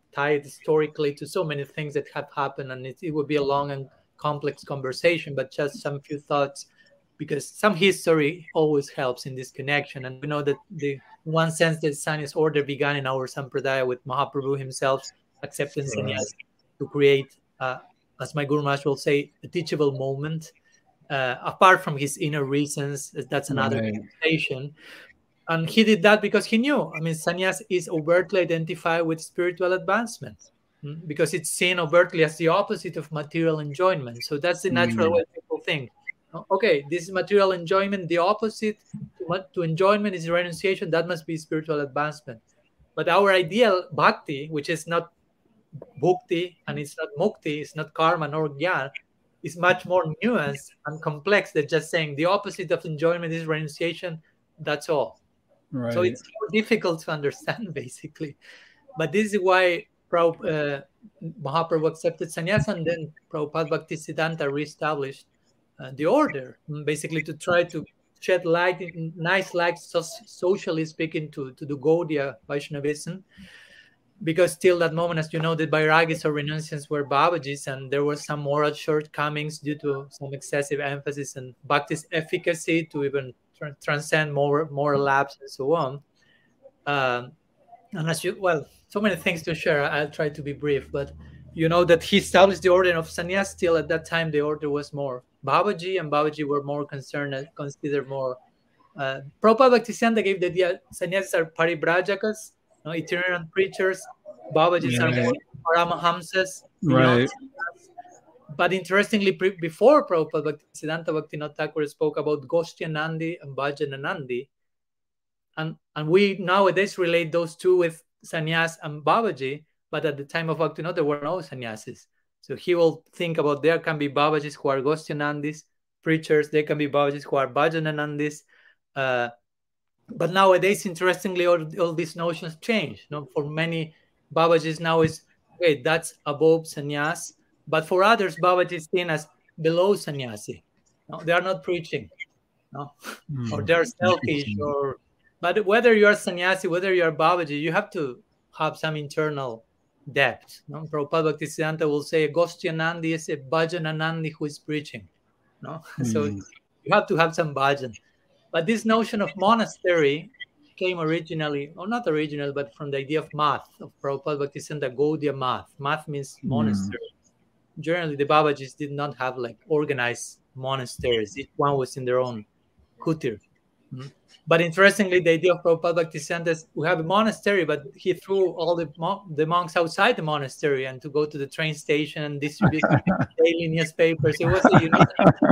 tied historically to so many things that have happened, and it, it would be a long and complex conversation, but just some few thoughts, because some history always helps in this connection. And we know that the in one sense the sannyas order began in our Sampradaya with Mahaprabhu himself accepting sannyas to create, uh, as my Guru Maharaj will say, a teachable moment. Uh, apart from his inner reasons, that's another Right. conversation. And he did that because he knew, I mean, sannyas is overtly identified with spiritual advancement, mm, because it's seen overtly as the opposite of material enjoyment. So that's the natural Mm. way people think. Okay, this is material enjoyment. The opposite to, ma- to enjoyment is renunciation. That must be spiritual advancement. But our ideal bhakti, which is not bhukti and it's not mukti, it's not karma nor jnana, is much more nuanced and complex than just saying the opposite of enjoyment is renunciation. That's all. Right. So it's more difficult to understand, basically. But this is why Prabhupada, uh, Mahaprabhu accepted sannyasa, and then Prabhupada Bhaktisiddhanta reestablished uh, the order, basically to try to shed light, in, nice light, so, socially speaking, to, to the Gaudiya Vaishnavism. Because till that moment, as you know, the Vairagis or renunciants were Babajis, and there were some moral shortcomings due to some excessive emphasis on Bhakti's efficacy to even tra- transcend more moral lapse and so on. Um, and as you, well, so many things to share. I'll try to be brief, but you know that he established the order of sannyas. Still at that time, the order was more Babaji, and Babaji were more concerned, considered more. Uh, Prabhupada Bhaktisiddhanta gave the idea sannyas are paribrajakas, no, itinerant preachers. Babajis Right. are more paramahamsas. Right. But interestingly, pre- before Prabhupada Bhaktisiddhanta Bhaktinath Thakur spoke about Goshtyanandi and Bhajananandi, and, and we nowadays relate those two with sannyas and Babaji, but at the time of Bhaktinath, there were no sannyasis. So he will think about there can be Babajis who are Goshtyanandis, preachers, there can be Babajis who are Bhajananandis. Uh, but nowadays, interestingly, all, all these notions change. You know, for many, Babajis now is, okay, that's above sannyas. But for others, Babaji is seen as below sannyasi. No, they are not preaching. No? Mm. Or they're selfish. Or, but whether you are sannyasi, whether you are Babaji, you have to have some internal depth. No? Prabhupada Bhaktisiddhanta will say, Goshtyanandi is a Bhajananandi who is preaching. No? Mm. So you have to have some bhajan. But this notion of monastery came originally, or not original, but from the idea of math, of Prabhupada Bhaktisiddhanta Gaudiya math. Math means monastery. Mm. Generally, the Babajis did not have like organized monasteries. Each one was in their own kutir. Mm-hmm. But interestingly, the idea of Prabhupada Bhaktisiddhanta is we have a monastery, but he threw all the, mon- the monks outside the monastery and to go to the train station and distribute daily newspapers. It was a unique,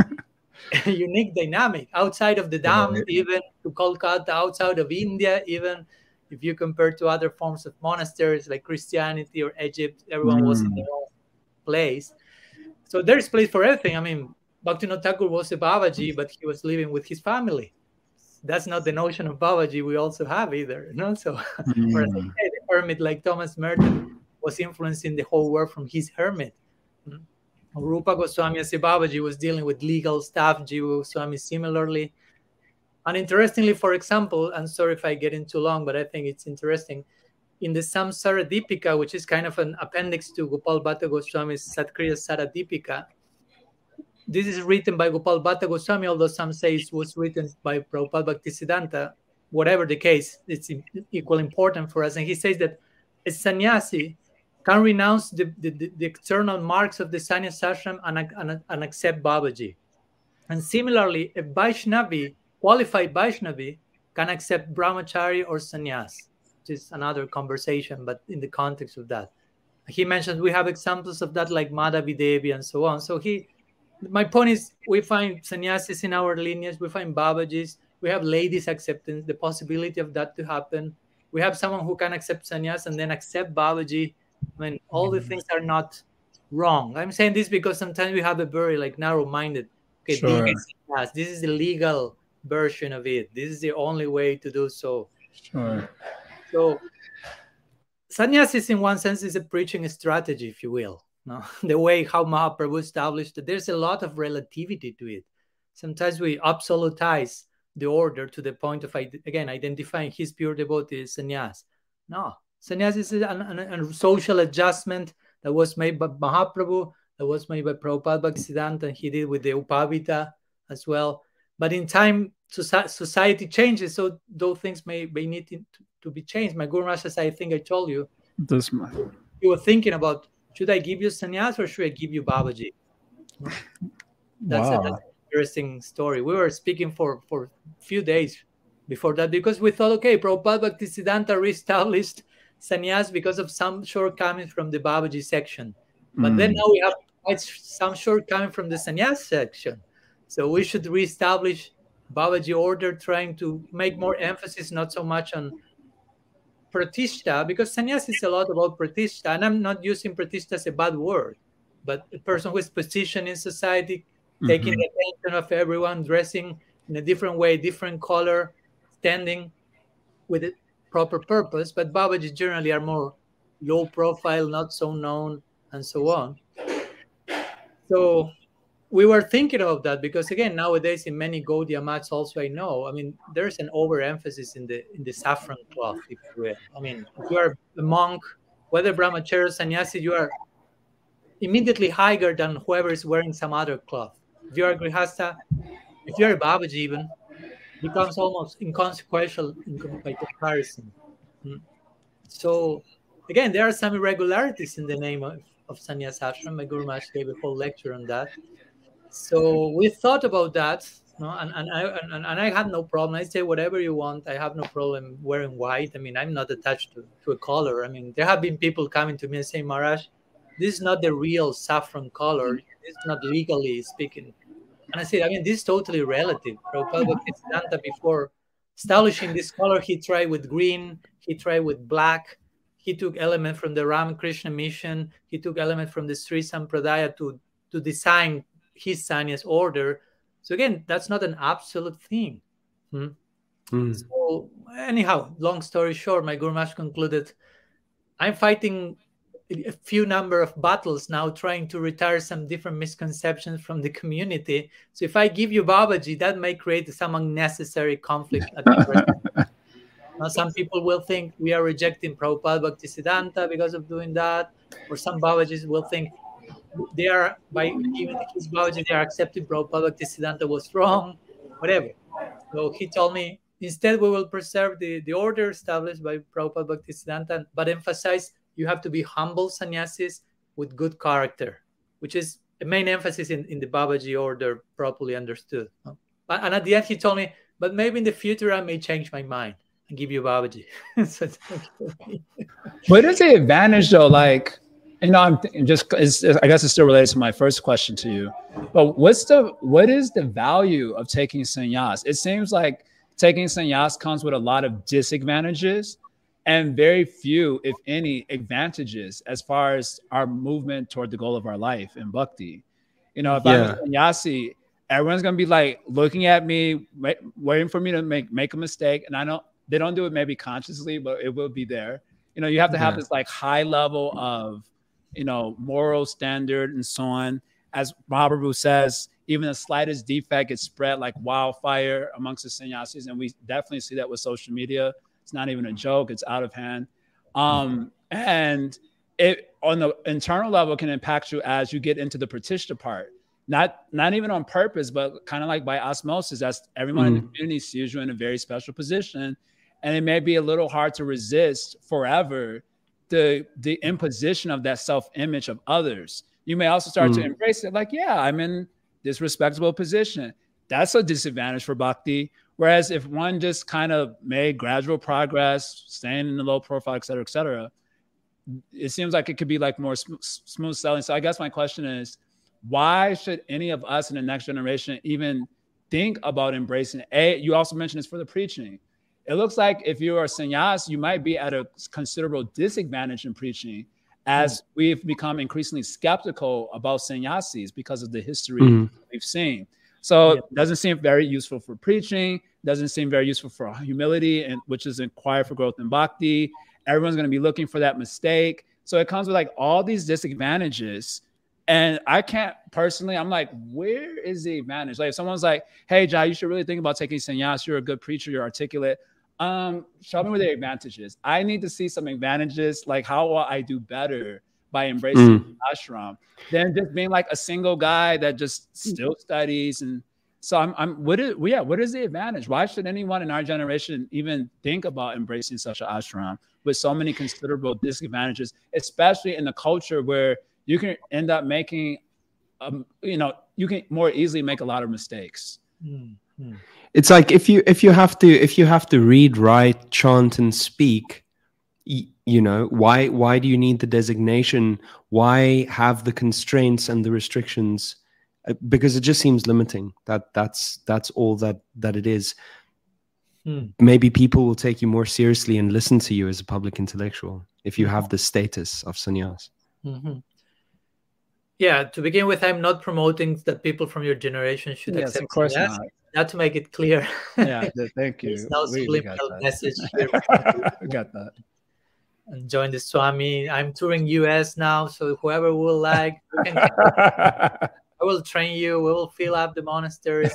a unique dynamic outside of the dam, right. Even to Kolkata, outside of India, even if you compare to other forms of monasteries like Christianity or Egypt, everyone mm. was in their own place. So there's place for everything. I mean, Bhaktinath Thakur was a Babaji, but he was living with his family. That's not the notion of Babaji we also have either. You know? So mm. or as I say, the hermit like Thomas Merton was influencing the whole world from his hermit. Mm. Rupa Goswami as a Babaji was dealing with legal stuff, Jiva Goswami similarly. And interestingly, for example, I'm sorry if I get in too long, but I think it's interesting. In the Samsara Dipika, which is kind of an appendix to Gopal Bhatta Goswami's Satkriya Sara Dipika, this is written by Gopal Bhatta Goswami, although some say it was written by Prabhupada Bhaktisiddhanta. Whatever the case, it's equally important for us. And he says that a sannyasi can renounce the, the, the external marks of the sannyas ashram and, and, and accept Babaji. And similarly, a Vaishnavi, qualified Vaishnavi, can accept Brahmachari or sannyas. Is another conversation, but in the context of that, he mentioned we have examples of that like Madhavi Devi and so on. So he, my point is, we find sannyasis in our lineage, we find Babajis, we have ladies acceptance, the possibility of that to happen. We have someone who can accept sannyas and then accept Babaji. I mean, all the things are not wrong. I'm saying this because sometimes we have a very like narrow-minded. Okay, sure. this, this is the legal version of it. This is the only way to do so. Sure. So, sannyasis in one sense is a preaching strategy, if you will. No? The way how Mahaprabhu established it, there's a lot of relativity to it. Sometimes we absolutize the order to the point of, again, identifying his pure devotee as sannyas. No, Sannyas is an, an, a social adjustment that was made by Mahaprabhu, that was made by Prabhupada Bhaktisiddhanta, and he did with the Upavita as well. But in time, society changes, so those things may, may need to, to be changed. My Guru Maharaj, as I think I told you, this you were thinking about, should I give you sannyas or should I give you Babaji? That's, wow. a, that's an interesting story. We were speaking for, for a few days before that because we thought, okay, Prabhupada Bhaktisiddhanta reestablished sannyas because of some shortcomings from the Babaji section. But mm. then now we have quite some shortcomings from the sannyas section. So we should reestablish Babaji order, trying to make more emphasis, not so much on pratishtha, because sannyas is a lot about pratishtha, and I'm not using pratishtha as a bad word, but a person who is positioned in society, mm-hmm. taking the attention of everyone, dressing in a different way, different color, standing with a proper purpose. But Babaji generally are more low profile, not so known, and so on. So we were thinking of that because, again, nowadays in many Gaudiya mats also, I know, I mean, there's an overemphasis in the in the saffron cloth, if you will. I mean, if you are a monk, whether brahmachari or sannyasi, you are immediately higher than whoever is wearing some other cloth. If you are a grihastha, if you're a Babaji even, it becomes almost inconsequential in, by comparison. Mm. So, again, there are some irregularities in the name of, of sannyas ashram. My Guru Maharaj gave a whole lecture on that. So we thought about that, no? and, and, I, and, and I had no problem. I say whatever you want. I have no problem wearing white. I mean, I'm not attached to, to a color. I mean, there have been people coming to me and saying, Maharaj, this is not the real saffron color. It's not legally speaking. And I said, I mean, this is totally relative. Prabhupada Bhaktisiddhanta, before establishing this color, he tried with green, he tried with black. He took element from the Ramakrishna mission. He took element from the Sri Sampradaya to, to design his sannyas order. So again, that's not an absolute thing. Hmm? Mm. So anyhow, long story short, my Guru Maharaj concluded, I'm fighting a few number of battles now, trying to retire some different misconceptions from the community. So if I give you Babaji, that may create some unnecessary conflict at the Now, some people will think we are rejecting Prabhupada Bhaktisiddhanta because of doing that, or some Babajis will think they are, by giving his Babaji, they are accepting Prabhupada Bhaktisiddhanta was wrong, whatever. So he told me, instead we will preserve the, the order established by Prabhupada Bhaktisiddhanta, but emphasize you have to be humble sannyasis with good character, which is the main emphasis in, in the Babaji order, properly understood. And at the end he told me, but maybe in the future I may change my mind and give you Babaji. So, what is the advantage though? Like, you know, I'm just, it's, I guess it's still related to my first question to you, but what's the, what is the value of taking sannyas? It seems like taking sannyas comes with a lot of disadvantages and very few, if any, advantages as far as our movement toward the goal of our life in bhakti. You know, if yeah. I'm a sannyasi, everyone's going to be like looking at me, waiting for me to make, make a mistake. And I don't, they don't do it maybe consciously, but it will be there. You know, you have to have yeah. this like high level of, you know, moral standard and so on. As Mahaprabhu says, even the slightest defect gets spread like wildfire amongst the sannyasis. And we definitely see that with social media. It's not even a joke. It's out of hand. Um, and it on the internal level can impact you as you get into the pratishtha part. Not, not even on purpose, but kind of like by osmosis. That's everyone mm. in the community sees you in a very special position. And it may be a little hard to resist forever the, the imposition of that self-image of others. You may also start mm. to embrace it like, yeah, I'm in this respectable position. That's a disadvantage for bhakti. Whereas if one just kind of made gradual progress, staying in the low profile, et cetera, et cetera, it seems like it could be like more sm- smooth sailing. So I guess my question is, why should any of us in the next generation even think about embracing it? A, you also mentioned it's for the preaching. It looks like if you are a sannyas, you might be at a considerable disadvantage in preaching as mm. we've become increasingly skeptical about sannyasis because of the history mm. we've seen. So yeah. it doesn't seem very useful for preaching, doesn't seem very useful for humility, and which is inquire for growth in bhakti. Everyone's going to be looking for that mistake. So it comes with like all these disadvantages. And I can't personally, I'm like, where is the advantage? Like if someone's like, hey, Jai, you should really think about taking sannyas. You're a good preacher. You're articulate. Um, show me where the advantages. I need to see some advantages, like how will I do better by embracing mm. ashram than just being like a single guy that just still studies. And so I'm, I'm, what is, yeah, what is the advantage? Why should anyone in our generation even think about embracing such an ashram with so many considerable disadvantages, especially in a culture where you can end up making, um, you know, you can more easily make a lot of mistakes. Mm-hmm. It's like if you if you have to if you have to read, write, chant, and speak, you know, why why do you need the designation? Why have the constraints and the restrictions? Because it just seems limiting. That that's that's all that that it is. Hmm. Maybe people will take you more seriously and listen to you as a public intellectual if you have the status of sannyas. Mm-hmm. Yeah, to begin with, I'm not promoting that people from your generation should yes, accept of course sannyas. not. Not to make it clear. Yeah, thank you. There's no we, subliminal we message here. Got that. And join the Swami. I'm touring U S now, so whoever will like, you can I will train you. We will fill up the monasteries.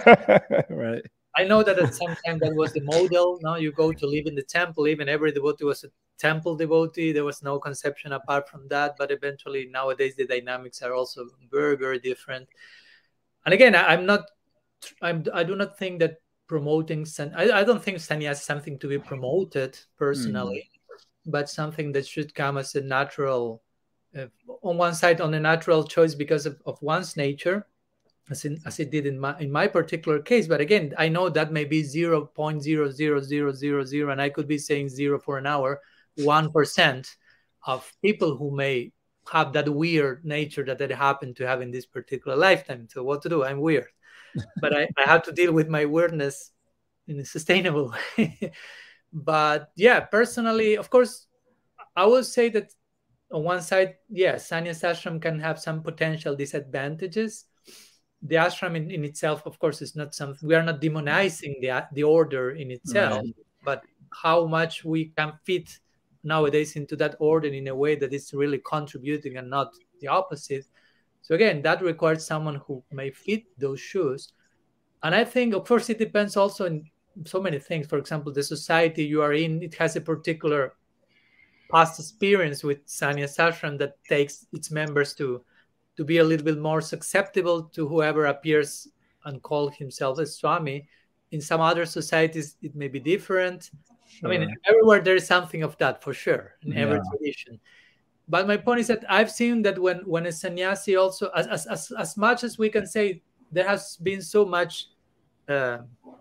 Right. I know that at some time that was the model. Now you go to live in the temple. Even every devotee was a temple devotee. There was no conception apart from that. But eventually, nowadays, the dynamics are also very, very different. And again, I, I'm not, I'm, I do not think that promoting, san, I, I don't think sannyas is something to be promoted personally, mm. but something that should come as a natural, uh, on one side, on a natural choice because of, of one's nature. As, in, as it did in my in my particular case. But again, I know that may be zero point zero zero zero zero zero, and I could be saying zero for an hour, one percent of people who may have that weird nature that they happen to have in this particular lifetime. So what to do? I'm weird. But I, I have to deal with my weirdness in a sustainable way. But yeah, personally, of course, I will say that on one side, yes, sannyas ashram can have some potential disadvantages. The ashram in, in itself, of course, is not something, we are not demonizing the, the order in itself, right. But how much we can fit nowadays into that order in a way that is really contributing and not the opposite. So again, that requires someone who may fit those shoes. And I think, of course, it depends also on so many things. For example, the society you are in, it has a particular past experience with sannyas ashram that takes its members to to be a little bit more susceptible to whoever appears and calls himself a Swami. In some other societies, it may be different. Sure. I mean, everywhere there is something of that, for sure, in every yeah. tradition. But my point is that I've seen that when, when a sannyasi also, as, as, as, as much as we can say, there has been so much uh,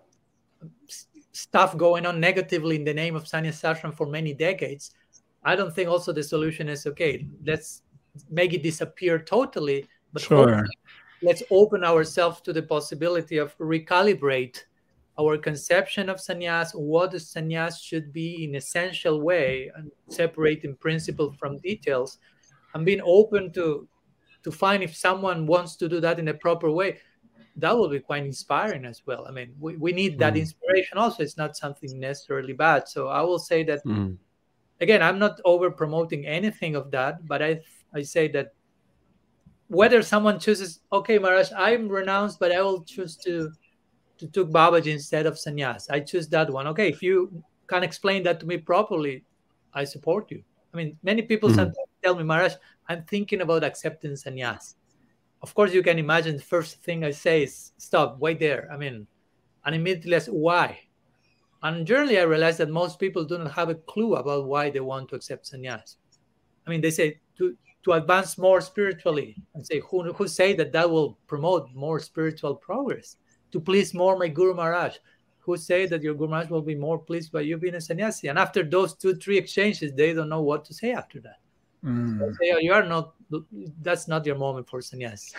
stuff going on negatively in the name of sannyas ashram for many decades, I don't think also the solution is, okay, let's make it disappear totally, but sure. let's open ourselves to the possibility of recalibrate our conception of sannyas, what the sannyas should be in essential way, and separating principle from details, and being open to to find if someone wants to do that in a proper way. That will be quite inspiring as well. I mean, we, we need that mm. inspiration also. It's not something necessarily bad. So I will say that, mm. again, I'm not over promoting anything of that, but I I say that whether someone chooses, okay, Maharaj, I'm renounced, but I will choose to to take Babaji instead of sannyas. I choose that one. Okay, if you can explain that to me properly, I support you. I mean, many people mm-hmm. sometimes tell me, Maharaj, I'm thinking about accepting sannyas. Of course, you can imagine the first thing I say is, stop, wait there. I mean, and immediately I say, why? And generally, I realize that most people do not have a clue about why they want to accept sannyas. I mean, they say, to to advance more spiritually, and say, who, who say that that will promote more spiritual progress, to please more my Guru Maharaj, who say that your Guru Maharaj will be more pleased by you being a sannyasi. And after those two, three exchanges, they don't know what to say after that. Mm. So they say, oh, you are not, that's not your moment for sannyas.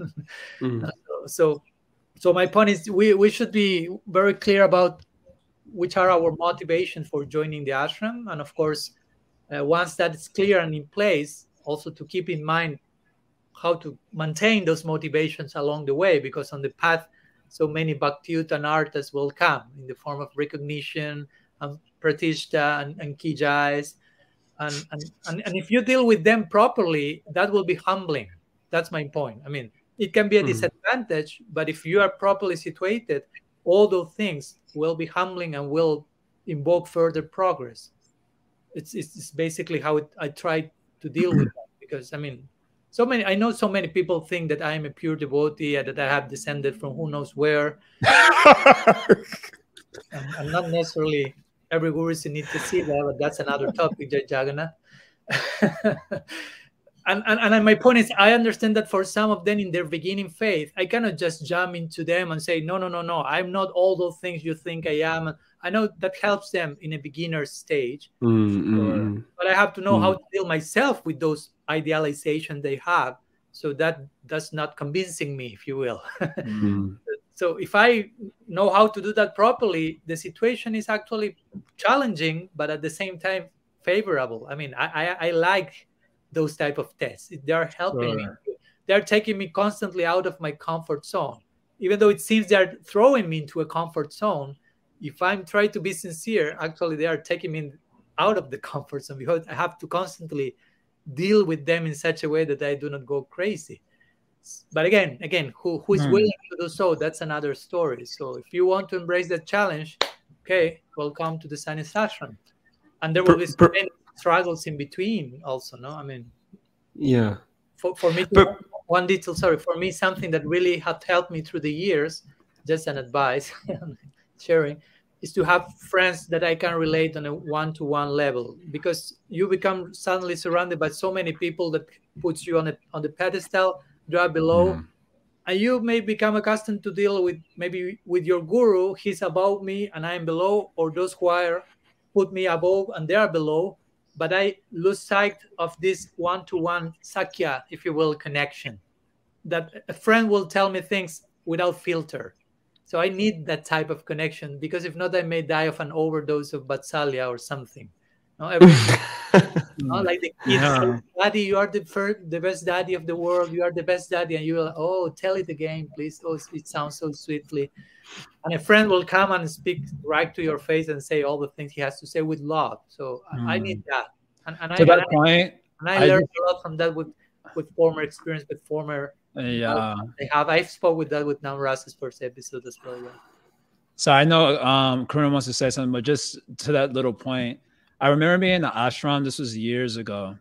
mm. So, so my point is, we, we should be very clear about which are our motivations for joining the ashram. And of course, uh, once that is clear and in place, also to keep in mind how to maintain those motivations along the way, because on the path, so many bhakti-yuta and arthas will come in the form of recognition, and pratishta, and, and kijais. And, and, and, and if you deal with them properly, that will be humbling. That's my point. I mean, it can be a mm-hmm. disadvantage, but if you are properly situated, all those things will be humbling and will invoke further progress. It's it's, it's basically how it, I try to deal with that, because I mean, so many I know so many people think that I am a pure devotee and that I have descended from who knows where. I'm, I'm not necessarily every guru is in Nityasila, but that's another topic, Jai Jagannath. And, and and my point is, I understand that for some of them in their beginning faith, I cannot just jump into them and say, no, no, no, no, I'm not all those things you think I am. I know that helps them in a beginner stage, Mm-hmm. but I have to know Mm. how to deal myself with those idealizations they have, so that that's not convincing me, if you will. Mm. So if I know how to do that properly, the situation is actually challenging, but at the same time favorable. I mean, I I, I like those type of tests. They are helping Sure. me. They're taking me constantly out of my comfort zone. Even though it seems they're throwing me into a comfort zone, if I'm trying to be sincere, actually they are taking me out of the comfort zone, because I have to constantly deal with them in such a way that I do not go crazy. But again, again, who, who is Hmm. willing to do so, that's another story. So if you want to embrace that challenge, okay, welcome to the Sannyas Ashram. And there will be Per- per- many struggles in between also, no? I mean, Yeah. for, for me, to, But- one detail, sorry, for me, something that really has helped me through the years, just an advice, sharing, is to have friends that I can relate on a one-to-one level, because you become suddenly surrounded by so many people that puts you on a, on the pedestal, drop below, Mm. and you may become accustomed to deal with maybe with your guru. He's above me and I'm below, or those who are put me above and they are below, but I lose sight of this one-to-one sakya, if you will, connection, that a friend will tell me things without filter. So I need that type of connection, because if not, I may die of an overdose of Vatsalya or something. No, every, no, like the kids Yeah. say, Daddy, you are the first, the best daddy of the world. You are the best daddy. And you will, oh, tell it again, please. Oh, it sounds so sweetly. And a friend will come and speak right to your face and say all the things he has to say with love. So I- I Hmm. need that. And, and, I, To and, that I, point, and I I learned a lot from that with, with former experience, with former. yeah. I have. I spoke with that with Namras's first episode as well. Yeah. So I know um, Karuna wants to say something, but just to that little point, I remember being in the ashram. This was years ago,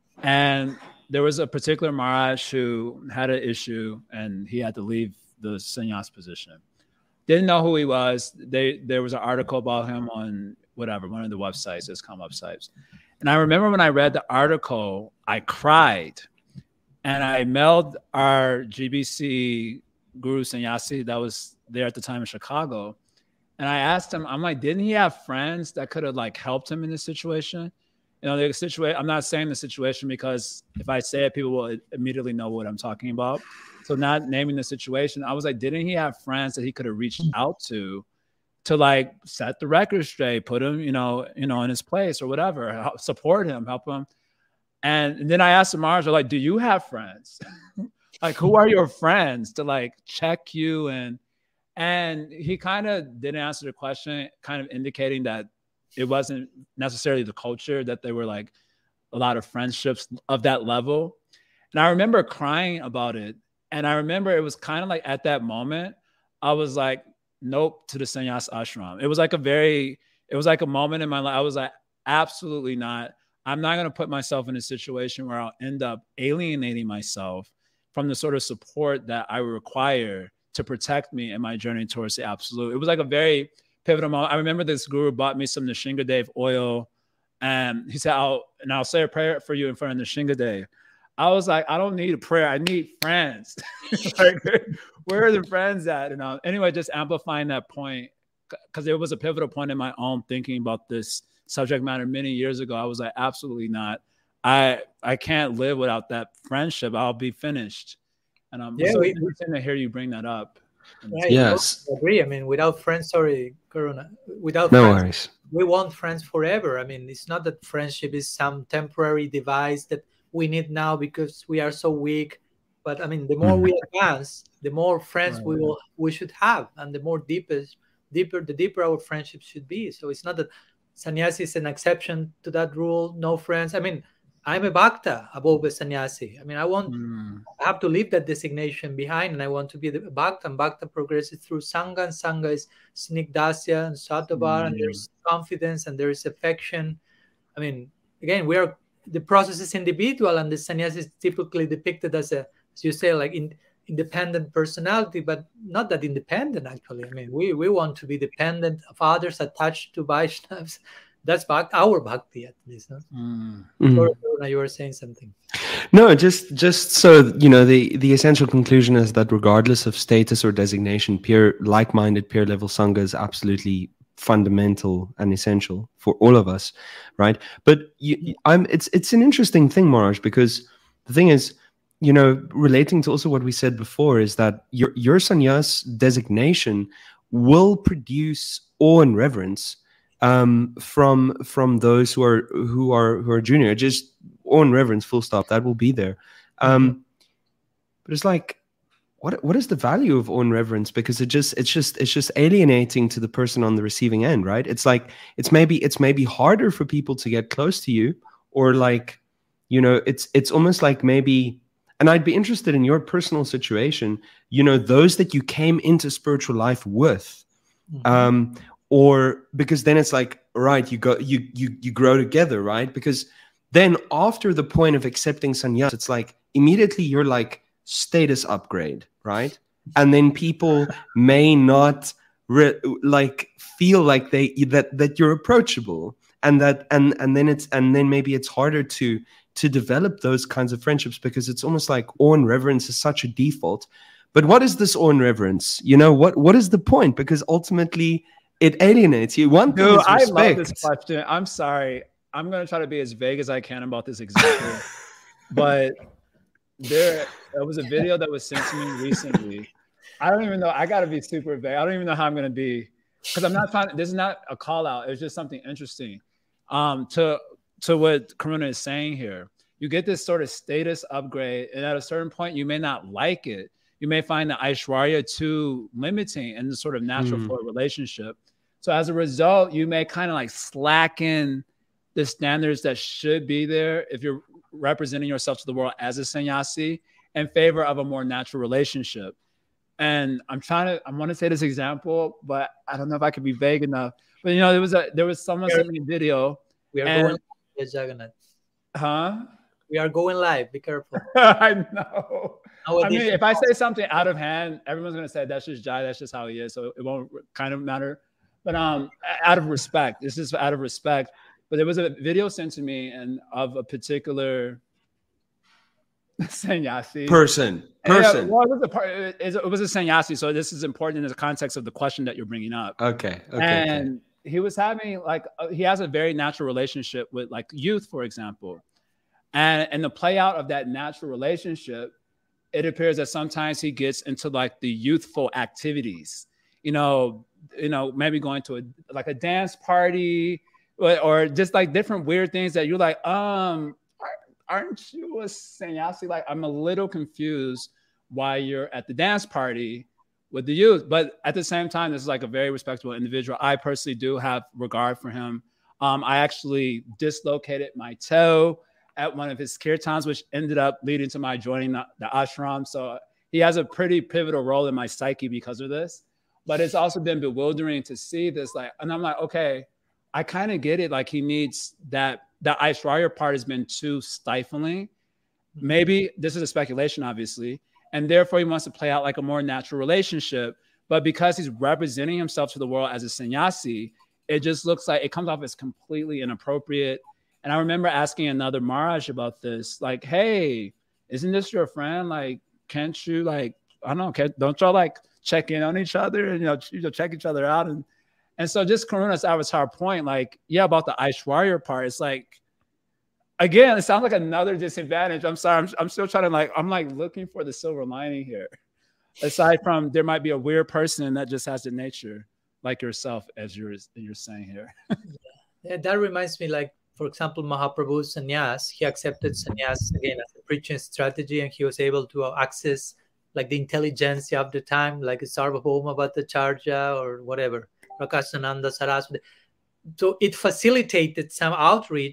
and there was a particular Maharaj who had an issue, and he had to leave the sannyas position. Didn't know who he was. They there was an article about him on whatever one of the websites, it's come websites, and I remember when I read the article, I cried, and I mailed our G B C guru sannyasi that was there at the time in Chicago. And I asked him, I'm like, didn't he have friends that could have like helped him in this situation? You know, the situation, I'm not saying the situation because if I say it, people will immediately know what I'm talking about. So not naming the situation, I was like, didn't he have friends that he could have reached out to, to like set the record straight, put him, you know, you know, in his place or whatever, help, support him, help him. And, and then I asked the Marshal, like, do you have friends? Like, who are your friends to like check you? And and he kind of didn't answer the question, kind of indicating that it wasn't necessarily the culture, that there were like a lot of friendships of that level. And I remember crying about it. And I remember it was kind of like at that moment, I was like, nope to the sannyas ashram. It was like a very, it was like a moment in my life. I was like, absolutely not. I'm not going to put myself in a situation where I'll end up alienating myself from the sort of support that I require to protect me in my journey towards the absolute. It was like a very pivotal moment. I remember this guru bought me some Nishingadev oil, and he said, I'll, and I'll say a prayer for you in front of Nishingadev. I was like, I don't need a prayer. I need friends. Like, where are the friends at? And uh, anyway, just amplifying that point, because it was a pivotal point in my own thinking about this subject matter many years ago. I was like, absolutely not. I I can't live without that friendship. I'll be finished. And um, Yeah, so we- interesting to hear you bring that up. Right. Yes. I agree. I mean, without friends, sorry, Karuna, without No friends, worries. we want friends forever. I mean, it's not that friendship is some temporary device that we need now because we are so weak. But I mean, the more Mhm. we advance, the more friends Right. we will we should have, and the more deepest, deeper, the deeper our friendship should be. So it's not that sannyasi is an exception to that rule. No friends. I mean, I'm a bhakta above a sannyasi. I mean, I want, Mm. I have to leave that designation behind, and I want to be the bhakta. And bhakta progresses through sangha, and sangha is snigdasya and satabar, Mm. and there's confidence and there is affection. I mean, again, we are, the process is individual, and the sannyasi is typically depicted as a, as you say, like in, independent personality, but not that independent actually. I mean, we we want to be dependent of others, attached to Vaishnavas. That's bhakti, our bhakti at least. No? Mm. Mm. Sorry, Aruna, you were saying something. No, just just so you know, the the essential conclusion is that regardless of status or designation, peer like-minded peer level sangha is absolutely fundamental and essential for all of us, right? But you, you- I'm it's it's an interesting thing, Maharaj, because the thing is, you know, relating to also what we said before, is that your your sannyas designation will produce awe and reverence um, from from those who are who are who are junior. Just awe and reverence, full stop. That will be there. Um, but it's like, what what is the value of awe and reverence? Because it just it's just it's just alienating to the person on the receiving end, right? It's like it's maybe it's maybe harder for people to get close to you, or like, you know, it's it's almost like maybe. And I'd be interested in your personal situation. You know, those that you came into spiritual life with. Mhm. Um, or because then it's like, right, you go you you you grow together, right? Because then after the point of accepting sannyas, it's like immediately you're like status upgrade, right? And then people may not re- like feel like they that that you're approachable, and that and and then it's and then maybe it's harder to to develop those kinds of friendships, because it's almost like awe and reverence is such a default. But what is this awe and reverence? You know, what what is the point? Because ultimately it alienates you. One thing Dude, is I respect. love this question. I'm sorry. I'm going to try to be as vague as I can about this example. But there, there was a video that was sent to me recently. I don't even know. I got to be super vague. I don't even know how I'm going to be, because I'm not trying. This is not a call out. It's just something interesting. Um, to to what Karuna is saying here, you get this sort of status upgrade, and at a certain point, you may not like it. You may find the Aishwarya too limiting and the sort of natural Mm. flow relationship. So as a result, you may kind of like slacken the standards that should be there if you're representing yourself to the world as a sannyasi in favor of a more natural relationship. And I'm trying to, I want to say this example, but I don't know if I could be vague enough. But you know, there was a there was someone sent me a video. We are And- going live, Jagannath. Huh? We are going live. Be careful. I know. I Nowadays, mean, if I say something out of hand, everyone's gonna say that's just Jai, that's just how he is. So it won't kind of matter. But um, out of respect, this is out of respect. But there was a video sent to me and of a particular sannyasi. Person, Yeah, person. well, it was a part. It was a sannyasi, so this is important in the context of the question that you're bringing up. Okay, okay, and okay. he was having like uh, he has a very natural relationship with like youth, for example, and and the play out of that natural relationship, it appears that sometimes he gets into like the youthful activities, you know, you know, maybe going to a like a dance party or, or just like different weird things that you're like, um, aren't you a sannyasi? Like, I'm a little confused why you're at the dance party with the youth. But at the same time, this is like a very respectable individual. I personally do have regard for him. Um, I actually dislocated my toe at one of his kirtans, which ended up leading to my joining the, the ashram. So he has a pretty pivotal role in my psyche because of this. But it's also been bewildering to see this. Like, and I'm like, okay, I kind of get it. Like, he needs that. The Aishwarya part has been too stifling. Maybe this is a speculation, obviously, and therefore he wants to play out like a more natural relationship. But because he's representing himself to the world as a sannyasi, it just looks like it comes off as completely inappropriate. And I remember asking another Maharaj about this, like, "Hey, isn't this your friend? Like, can't you like, I don't know, can't, don't y'all like check in on each other and you know, you know check each other out?" And And so just Karuna's avatar point, like, yeah, about the Aishwarya part, it's like, again, it sounds like another disadvantage. I'm sorry. I'm, I'm still trying to like, I'm like looking for the silver lining here. Aside from there might be a weird person that just has the nature like yourself, as you're, you're saying here. Yeah, that reminds me, like, for example, Mahaprabhu's sannyas, he accepted sannyas again as a preaching strategy, and he was able to access like the intelligentsia of the time, like Sarvabhauma Bhattacharya or whatever. Prakashananda Saraswati. So it facilitated some outreach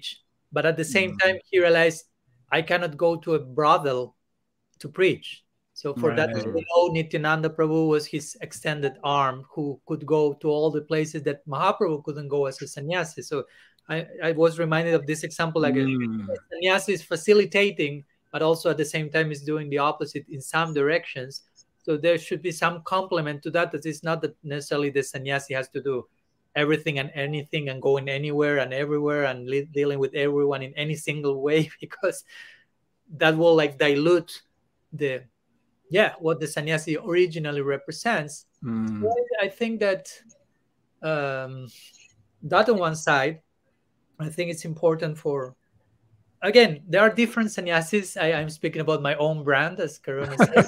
But at the same Mm-hmm. time, he realized I cannot go to a brothel to preach. So for that, Right. we know Nityananda Prabhu was his extended arm who could go to all the places that Mahaprabhu couldn't go as a sannyasi. So I, I was reminded of this example, like Mm. a sannyasi is facilitating, but also at the same time is doing the opposite in some directions. So there should be some complement to that. That is not that necessarily the sannyasi has to do everything and anything and going anywhere and everywhere and li- dealing with everyone in any single way, because that will like dilute the yeah what the sannyasi originally represents. Mm. So I, I think that um, that on one side, I think it's important for, again, there are different sannyasis. I, I'm speaking about my own brand, as Karuna said.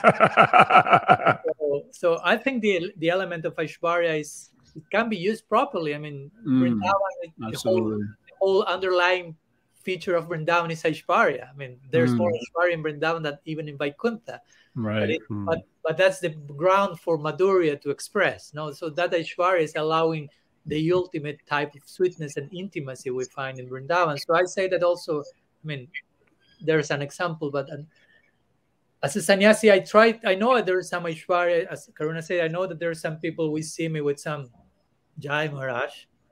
so, so I think the the element of Aishwarya is, it can be used properly. I mean, Mm, Vrindavan, the whole, absolutely. the whole underlying feature of Vrindavan is Aishwarya. I mean, there's Mm. more Aishwarya in Vrindavan than even in Vaikuntha. But, Right. it, Mm. but but that's the ground for Madhurya to express. No, so that Aishwarya is allowing the ultimate type of sweetness and intimacy we find in Vrindavan. So I say that also. I mean, there's an example, but an, as a sannyasi, I tried. I know there's some Aishwarya. As Karuna said, I know that there's some people we see me with some Jai Maharaj,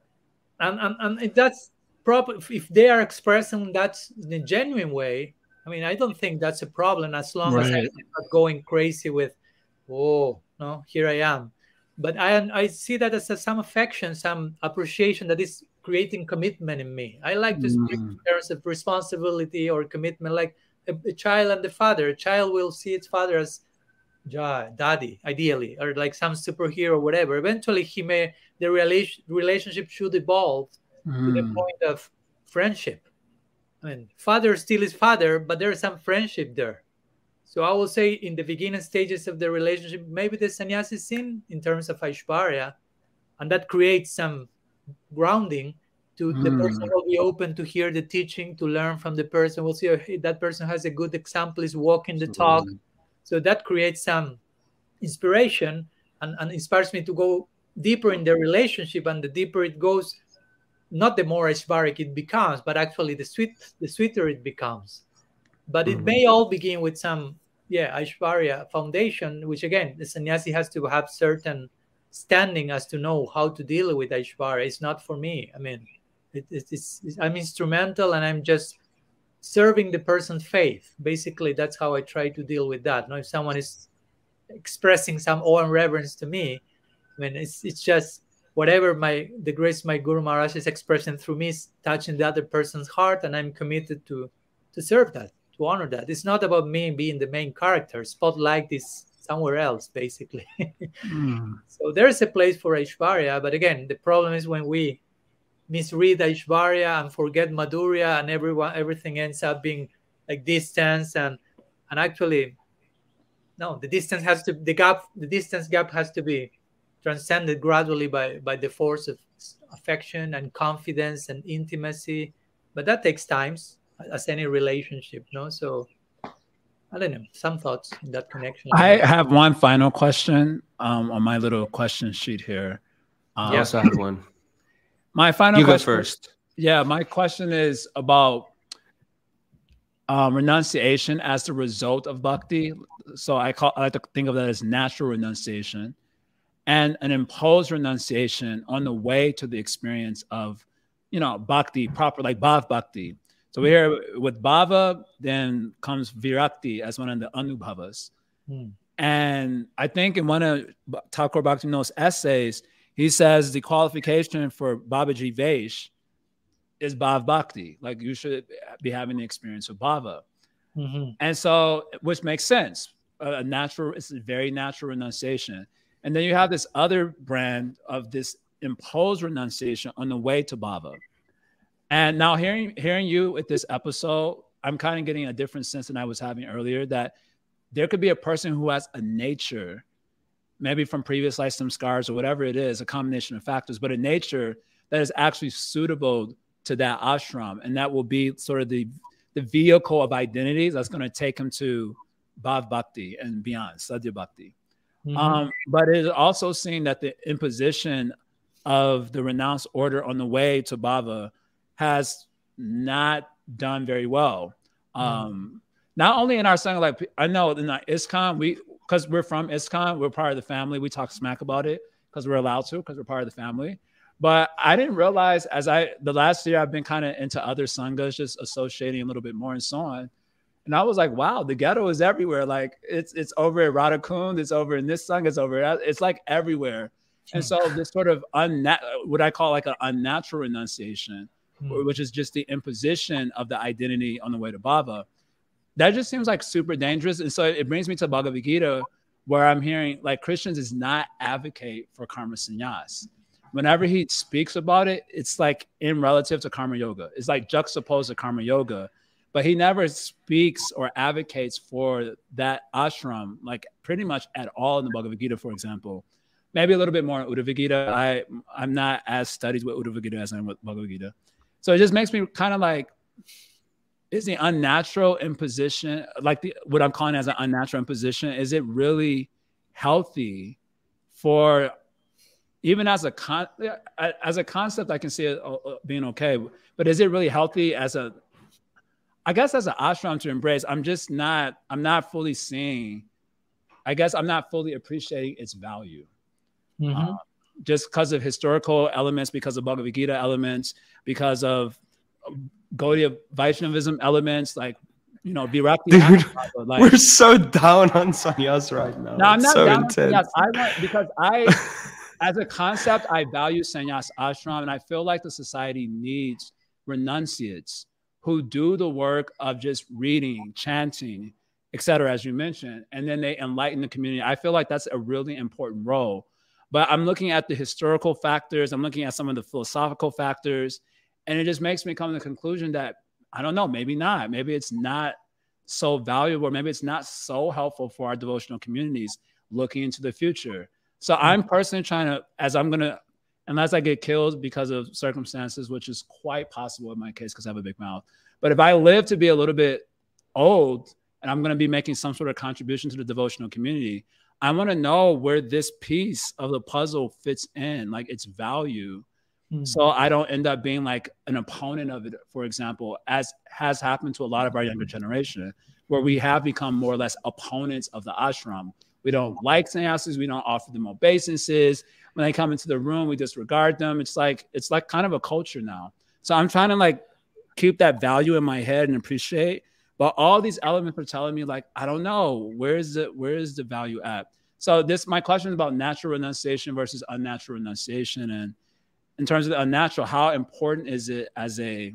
and and, and if that's proper, if they are expressing that in a genuine way, I mean, I don't think that's a problem as long as I'm Right. not going crazy with, oh no, here I am. But I I see that as a, some affection, some appreciation that is creating commitment in me. I like to speak Mm. in terms of responsibility or commitment, like a, a child and the father. A child will see its father as ja, daddy, ideally, or like some superhero, whatever. Eventually, he may the relation relationship should evolve to the Mm. point of friendship. I mean, father still is father, but there's some friendship there. So I will say in the beginning stages of the relationship, maybe the sannyasi is in in terms of Aishwarya, and that creates some grounding. To the person Mm. will be open to hear the teaching, to learn from the person. We'll see, oh, hey, that person has a good example, is walking the talk. Absolutely. So that creates some inspiration and, and inspires me to go deeper in the relationship. And the deeper it goes, not the more Aishvaric it becomes, but actually the sweet, the sweeter it becomes. But it Mhm. may all begin with some, yeah, Aishwarya foundation, which again, the sannyasi has to have certain standing as to know how to deal with Aishwarya. It's not for me. I mean, it, it, it's, it's I'm instrumental and I'm just serving the person's faith. Basically, that's how I try to deal with that. Now, if someone is expressing some awe and reverence to me, I mean, it's it's just whatever my the grace my Guru Maharaj is expressing through me is touching the other person's heart, and I'm committed to to serve that, to honor that. It's not about me being the main character. Spotlight is somewhere else, basically. Mm. So there's a place for Aishwarya, but again, the problem is when we misread Aishwarya and forget Madhurya, and everyone everything ends up being like distance, and and actually, no, the distance has to the gap the distance gap has to be transcended gradually by by the force of affection and confidence and intimacy. But that takes time, as any relationship, no? So I don't know, some thoughts in that connection. I have one final question um, on my little question sheet here. Um, I also had one. My final You go question, first. Yeah, my question is about um, renunciation as the result of bhakti. So I call I like to think of that as natural renunciation, and an imposed renunciation on the way to the experience of, you know, bhakti proper, like bhav bhakti. So we hear with bhava, then comes virakti as one of the anubhavas. Hmm. And I think in one of Thakur Bhaktivinoda's essays, he says the qualification for Babaji Vaish is bhav bhakti. Like you should be having the experience of bhava. Mm-hmm. And so, which makes sense. A natural, it's a very natural renunciation. And then you have this other brand of this imposed renunciation on the way to bhava. And now hearing hearing you with this episode, I'm kind of getting a different sense than I was having earlier, that there could be a person who has a nature, maybe from previous life, some scars or whatever it is, a combination of factors, but a nature that is actually suitable to that ashram. And that will be sort of the, the vehicle of identities that's going to take him to bhav bhakti and beyond, sadhya bhakti. Mm-hmm. Um, but it is also seen that the imposition of the renounced order on the way to bhava has not done very well. Um, not only in our Sangha, like I know in the ISKCON, we because we're from ISKCON, we're part of the family. We talk smack about it because we're allowed to, because we're part of the family. But I didn't realize as I the last year I've been kind of into other sanghas, just associating a little bit more and so on. And I was like, wow, the ghetto is everywhere. Like it's it's over at Radhakund, it's over in this sangha, it's over. It's like everywhere. And so this sort of unna- what I call like an unnatural renunciation, mm. which is just the imposition of the identity on the way to Baba, that just seems like super dangerous. And so it brings me to Bhagavad Gita, where I'm hearing like Christians does not advocate for karma sannyas. Whenever he speaks about it, it's like in relative to karma yoga. It's like juxtaposed to karma yoga, but he never speaks or advocates for that ashram, like pretty much at all in the Bhagavad Gita, for example. Maybe a little bit more in Uddhava Gita. I, I'm not as studied with Uddhava Gita as I am with Bhagavad Gita. So it just makes me kind of like, is the unnatural imposition, like the, what I'm calling as an unnatural imposition, is it really healthy for, even as a con, as a concept, I can see it being okay, but is it really healthy as a, I guess as an ashram to embrace? I'm just not, I'm not fully seeing, I guess I'm not fully appreciating its value. Mm-hmm. Uh, just because of historical elements, because of Bhagavad Gita elements, because of Gaudiya Vaishnavism elements, like, you know, Virakti. Dude, like, we're so down on sannyas right now. No, I'm not so down intense. on sannyas. I want, because I, as a concept, I value sannyas ashram, and I feel like the society needs renunciates who do the work of just reading, chanting, et cetera, as you mentioned, and then they enlighten the community. I feel like that's a really important role. But I'm looking at the historical factors, I'm looking at some of the philosophical factors, and it just makes me come to the conclusion that, I don't know, maybe not. Maybe it's not so valuable, or maybe it's not so helpful for our devotional communities looking into the future. So I'm personally trying to, as I'm going to, unless I get killed because of circumstances, which is quite possible in my case because I have a big mouth. But if I live to be a little bit old and I'm going to be making some sort of contribution to the devotional community, I want to know where this piece of the puzzle fits in, like its value. Mm. So I don't end up being like an opponent of it, for example, as has happened to a lot of our younger generation, where we have become more or less opponents of the ashram. We don't like sannyasis. We don't offer them obeisances. When they come into the room, we disregard them. It's like, it's like kind of a culture now. So I'm trying to like keep that value in my head and appreciate. But all these elements are telling me, like, I don't know, where's the where is the value at? So this, my question is about natural renunciation versus unnatural renunciation. And in terms of the unnatural, how important is it as a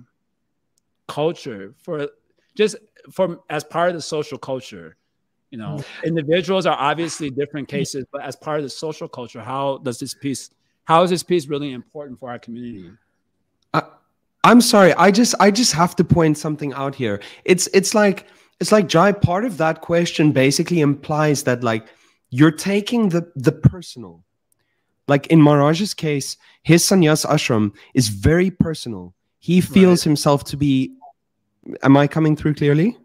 culture for just for as part of the social culture? You know, individuals are obviously different cases, but as part of the social culture, how does this piece, how is this piece really important for our community? Uh, I'm sorry. I just, I just have to point something out here. It's, it's like, it's like Jai, part of that question basically implies that like you're taking the, the personal, like in Maharaj's case, his sannyas ashram is very personal. He feels right. himself to be, am I coming through clearly?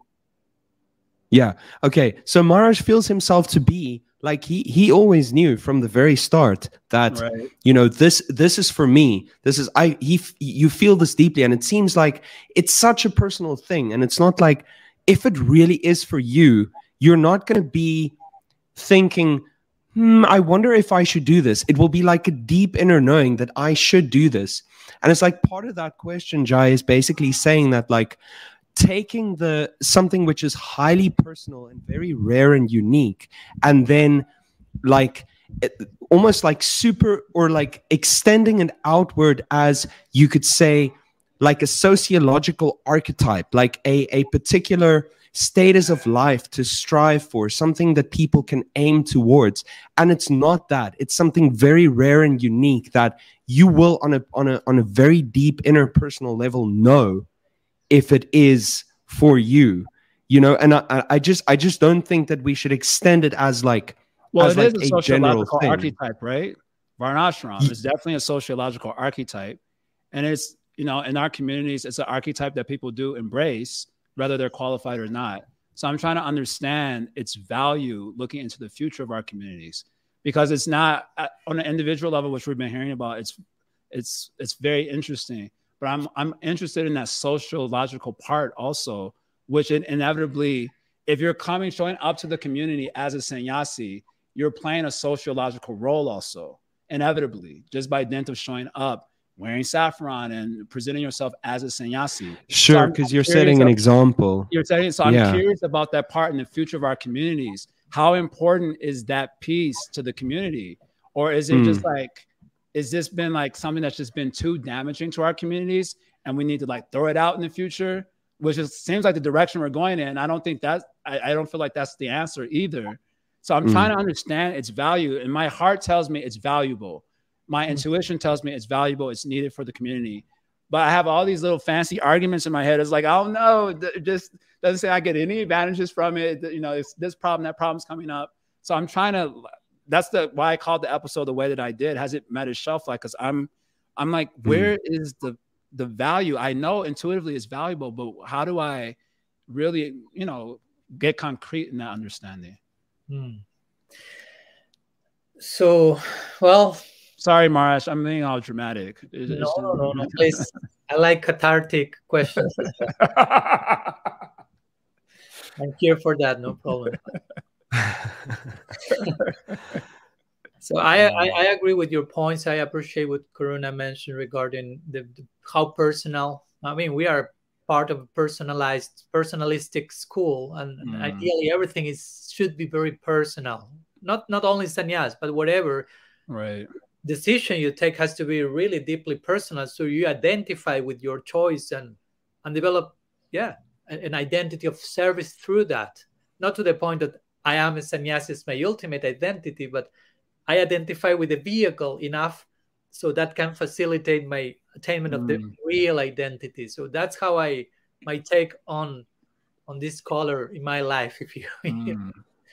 Yeah. Okay. So Maharaj feels himself to be like he he always knew from the very start that right. you know this this is for me. This is I he you feel this deeply, and it seems like it's such a personal thing, and it's not like if it really is for you, you're not going to be thinking, hmm, I wonder if I should do this. It will be like a deep inner knowing that I should do this, and it's like part of that question, Jai, is basically saying that like. Taking the something which is highly personal and very rare and unique, and then like it, almost like super or like extending it outward as you could say like a sociological archetype, like a, a particular status of life to strive for, something that people can aim towards. And it's not that. It's something very rare and unique that you will on a on a on a very deep interpersonal level know if it is for you, you know, and I, I just, I just don't think that we should extend it as like, well, as it like is a, a sociological thing. archetype, right? Varnashram is definitely a sociological archetype, and it's, you know, in our communities, it's an archetype that people do embrace, whether they're qualified or not. So I'm trying to understand its value looking into the future of our communities, because it's not on an individual level, which we've been hearing about. It's, it's, it's very interesting. but I'm I'm interested in that sociological part also, which inevitably, if you're coming, showing up to the community as a sannyasi, you're playing a sociological role also, inevitably, just by dint of showing up, wearing saffron and presenting yourself as a sannyasi. Sure, because so you're setting an of, example. You're setting, so I'm yeah. curious about that part in the future of our communities. How important is that piece to the community? Or is it mm. just like, is this been like something that's just been too damaging to our communities and we need to like throw it out in the future? Which is, seems like the direction we're going in. I don't think that, I, I don't feel like that's the answer either. So I'm mm. trying to understand its value, and my heart tells me it's valuable. My mm. intuition tells me it's valuable. It's needed for the community. But I have all these little fancy arguments in my head. It's like, oh no, it just doesn't say I get any advantages from it. You know, it's this problem, that problem's coming up. So I'm trying to, that's the, why I called the episode the way that I did. Has it met its shelf life? Because I'm, I'm like, where mm. is the, the value? I know intuitively it's valuable, but how do I really, you know, get concrete in that understanding? Hmm. So, well, sorry, Maharaj, I'm being all dramatic. It's, no, it's just... no, no, no, please. I like cathartic questions. I'm here for that, no problem. So I, I, I agree with your points. I appreciate what Karuna mentioned regarding the, the how personal. I mean, we are part of a personalized, personalistic school, and, and mm. ideally everything is should be very personal. Not not only sannyas, but whatever right decision you take has to be really deeply personal. So you identify with your choice and and develop, yeah, an, an identity of service through that. Not to the point that I am a sannyasi is my ultimate identity, but I identify with the vehicle enough so that can facilitate my attainment mm. of the real identity. So that's how I my take on on this color in my life, if you mm.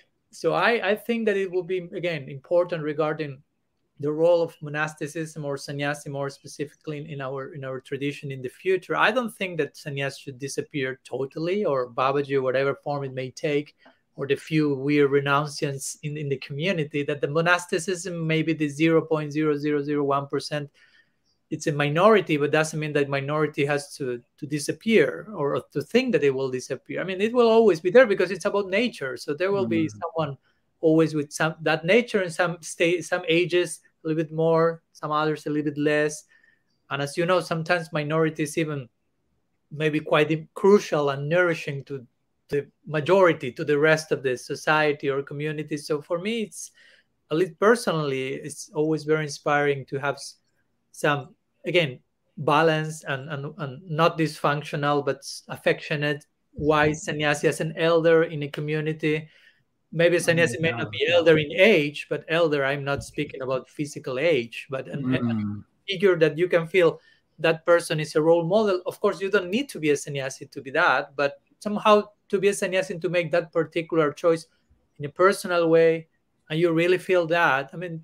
So I, I think that it will be, again, important regarding the role of monasticism or sannyasi more specifically in, in our in our tradition in the future. I don't think that sannyas should disappear totally, or Babaji, whatever form it may take, or the few weird renunciants in, in the community, that the monasticism may be the zero point zero zero zero one percent. It's a minority, but doesn't mean that minority has to, to disappear or to think that it will disappear. I mean, it will always be there because it's about nature. So there will mm-hmm. be someone always with some that nature in some state, some ages a little bit more, some others a little bit less. And as you know, sometimes minorities even maybe quite crucial and nourishing to the majority, to the rest of the society or community. So for me, it's at least personally, it's always very inspiring to have some, again, balance and, and, and not dysfunctional, but affectionate, wise sannyasi as an elder in a community. Maybe a sannyasi may not be elder in age, but elder, I'm not speaking about physical age, but an, mm. a figure that you can feel that person is a role model. Of course, you don't need to be a sannyasi to be that, but somehow to be a sannyasi and to make that particular choice in a personal way, and you really feel that. I mean,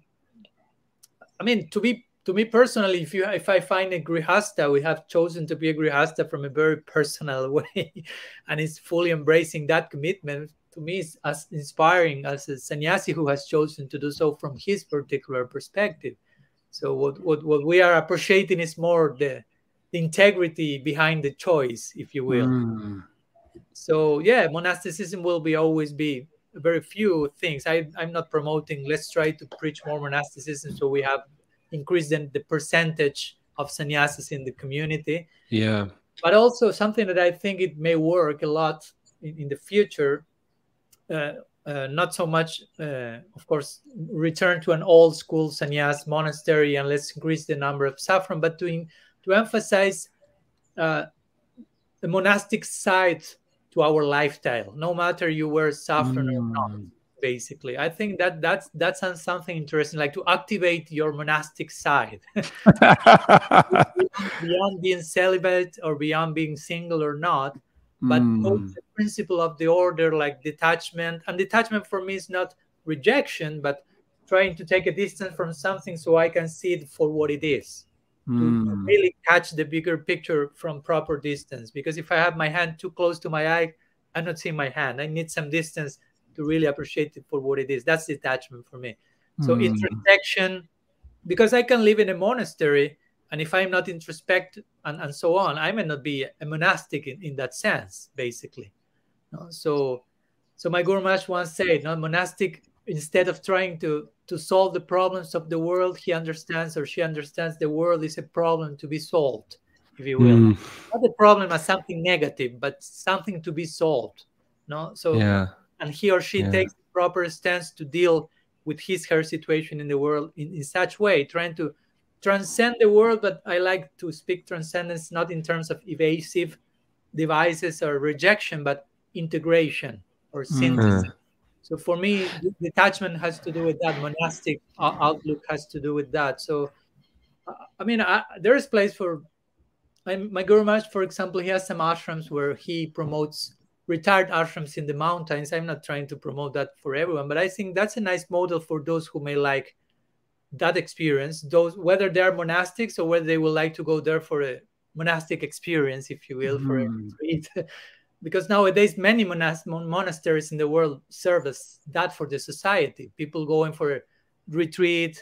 I mean, to be To me personally, if you if I find a grihasta, we have chosen to be a grihasta from a very personal way, and it's fully embracing that commitment. To me, it's as inspiring as a sannyasi who has chosen to do so from his particular perspective. So what what, what we are appreciating is more the, the integrity behind the choice, if you will. Mm. So yeah, monasticism will be always be very few things. I I'm not promoting. Let's try to preach more monasticism so we have increase the, the percentage of sannyasis in the community. Yeah. But also something that I think it may work a lot in, in the future, uh, uh, not so much, uh, of course, return to an old school sannyas monastery and let's increase the number of saffron, but to, to emphasize uh, the monastic side to our lifestyle, no matter you wear saffron mm. or not. Basically, I think that that's that's something interesting, like to activate your monastic side beyond being celibate or beyond being single or not, but mm. the principle of the order, like detachment. And detachment for me is not rejection, but trying to take a distance from something so I can see it for what it is, mm. to really catch the bigger picture from proper distance. Because if I have my hand too close to my eye, I'm not seeing my hand. I need some distance to really appreciate it for what it is. That's detachment for me. So mm. introspection, because I can live in a monastery And if I'm not introspect and, and so on, I may not be a monastic in, in that sense, basically. No? So, so my Guru Maharaj once said, no, monastic, instead of trying to, to solve the problems of the world, he understands or she understands the world is a problem to be solved, if you will. Mm. Not a problem as something negative, but something to be solved. No, so yeah. and he or she yeah. takes the proper stance to deal with his her situation in the world in, in such way, trying to transcend the world. But I like to speak transcendence not in terms of evasive devices or rejection, but integration or synthesis. Mm. So for me, detachment has to do with that. Monastic outlook has to do with that. So, uh, I mean, I, there is place for I, my Guru Maharaj, for example. He has some ashrams where he promotes retired ashrams in the mountains. I'm not trying to promote that for everyone, but I think that's a nice model for those who may like that experience. Those, whether they're monastics or whether they would like to go there for a monastic experience, if you will, mm. for a retreat. Because nowadays, many monas- monasteries in the world serve as that for the society. People going for a retreat,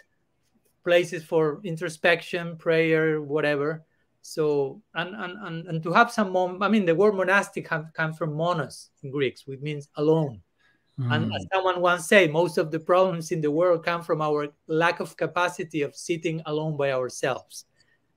places for introspection, prayer, whatever. So, and and and, and to have some, mon- I mean, the word monastic have, comes from monos in Greek, which means alone. Mm. And as someone once said, most of the problems in the world come from our lack of capacity of sitting alone by ourselves.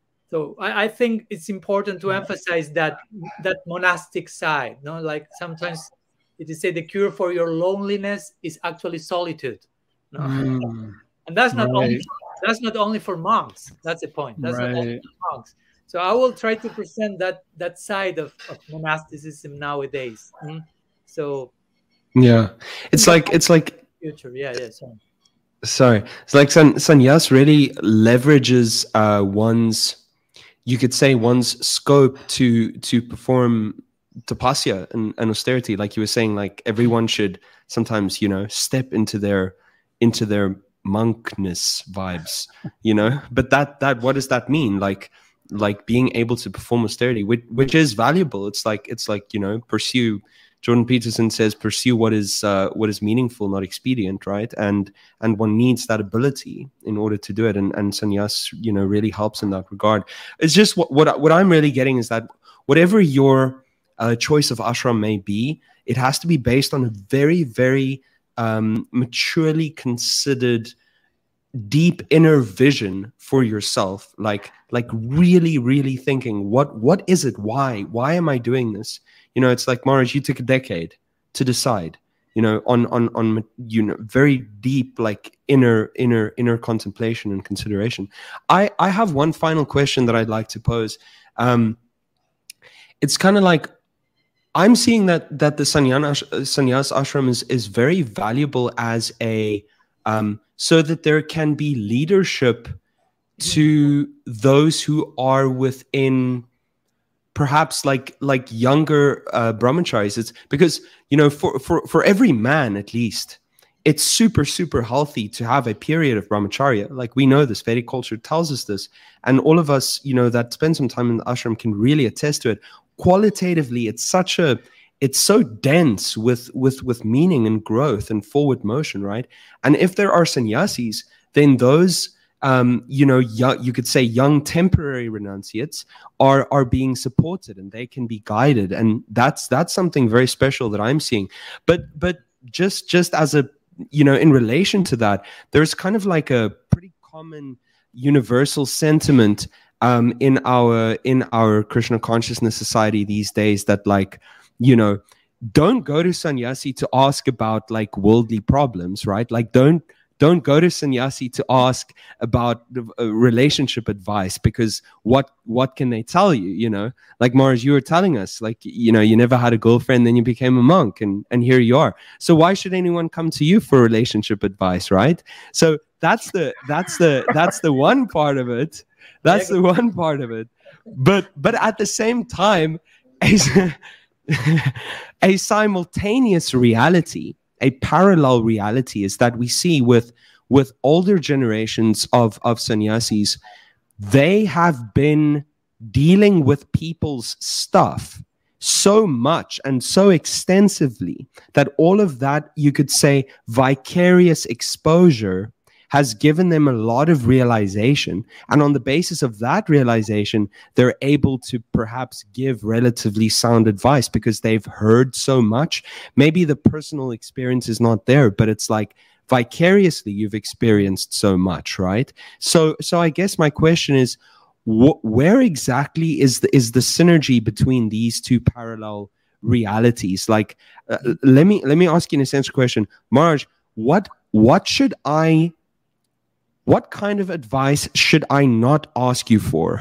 So I, I think it's important to emphasize that that monastic side. No, like sometimes it is said the cure for your loneliness is actually solitude. No? Mm, and that's not right. only that's not only for monks. That's the point. That's right. not only for monks. So I will try to present that that side of, of monasticism nowadays. Mm? So yeah, it's like it's like future. Yeah, yeah. Sorry. Sorry, it's like san- sannyas really leverages uh, one's. You could say one's scope to to perform tapasya and, and austerity, like you were saying. Like everyone should sometimes, you know, step into their into their monkness vibes, you know. But that that what does that mean? Like like being able to perform austerity, which which is valuable. It's like it's like you know, pursue. Jordan Peterson says, pursue what is uh, what is meaningful, not expedient, right? And and one needs that ability in order to do it. And and sannyas, you know, really helps in that regard. It's just what what, what I'm really getting is that whatever your uh, choice of ashram may be, it has to be based on a very, very um, maturely considered, deep inner vision for yourself. Like like really, really thinking, what what is it? Why? Why am I doing this? You know, it's like, Maharaj, you took a decade to decide, you know, on, on, on, you know, very deep, like inner, inner, inner contemplation and consideration. I, I have one final question that I'd like to pose. Um, it's kind of like, I'm seeing that, that the sannyas, sannyas ashram is, is very valuable as a, um, so that there can be leadership to those who are within perhaps like like younger uh, brahmacharis. It's because, you know, for, for, for every man, at least, it's super, super healthy to have a period of brahmacharya. Like we know this, Vedic culture tells us this. And all of us, you know, that spend some time in the ashram can really attest to it. Qualitatively, it's such a, it's so dense with, with, with meaning and growth and forward motion, right? And if there are sannyasis, then those Um, you know, young, you could say young temporary renunciates are are being supported and they can be guided, and that's that's something very special that I'm seeing. But but just just as a, you know, in relation to that, there's kind of like a pretty common universal sentiment um, in our in our Krishna consciousness society these days that, like, you know, don't go to sannyasi to ask about like worldly problems, right? Like don't. Don't go to sannyasi to ask about the uh, relationship advice, because what what can they tell you? You know, like Maharaj, you were telling us, like, you know, you never had a girlfriend, then you became a monk, and and here you are. So why should anyone come to you for relationship advice, right? So that's the that's the that's the one part of it. That's the one part of it. But but at the same time, a, a simultaneous reality, a parallel reality is that we see with with older generations of, of sannyasis, they have been dealing with people's stuff so much and so extensively that all of that, you could say, vicarious exposure has given them a lot of realization. And on the basis of that realization, they're able to perhaps give relatively sound advice because they've heard so much. Maybe the personal experience is not there, but it's like vicariously you've experienced so much, right? So, so I guess my question is, wh- where exactly is the, is the synergy between these two parallel realities? Like, uh, let me let me ask you an essential question, Maharaj. What what should I? What kind of advice should I not ask you for?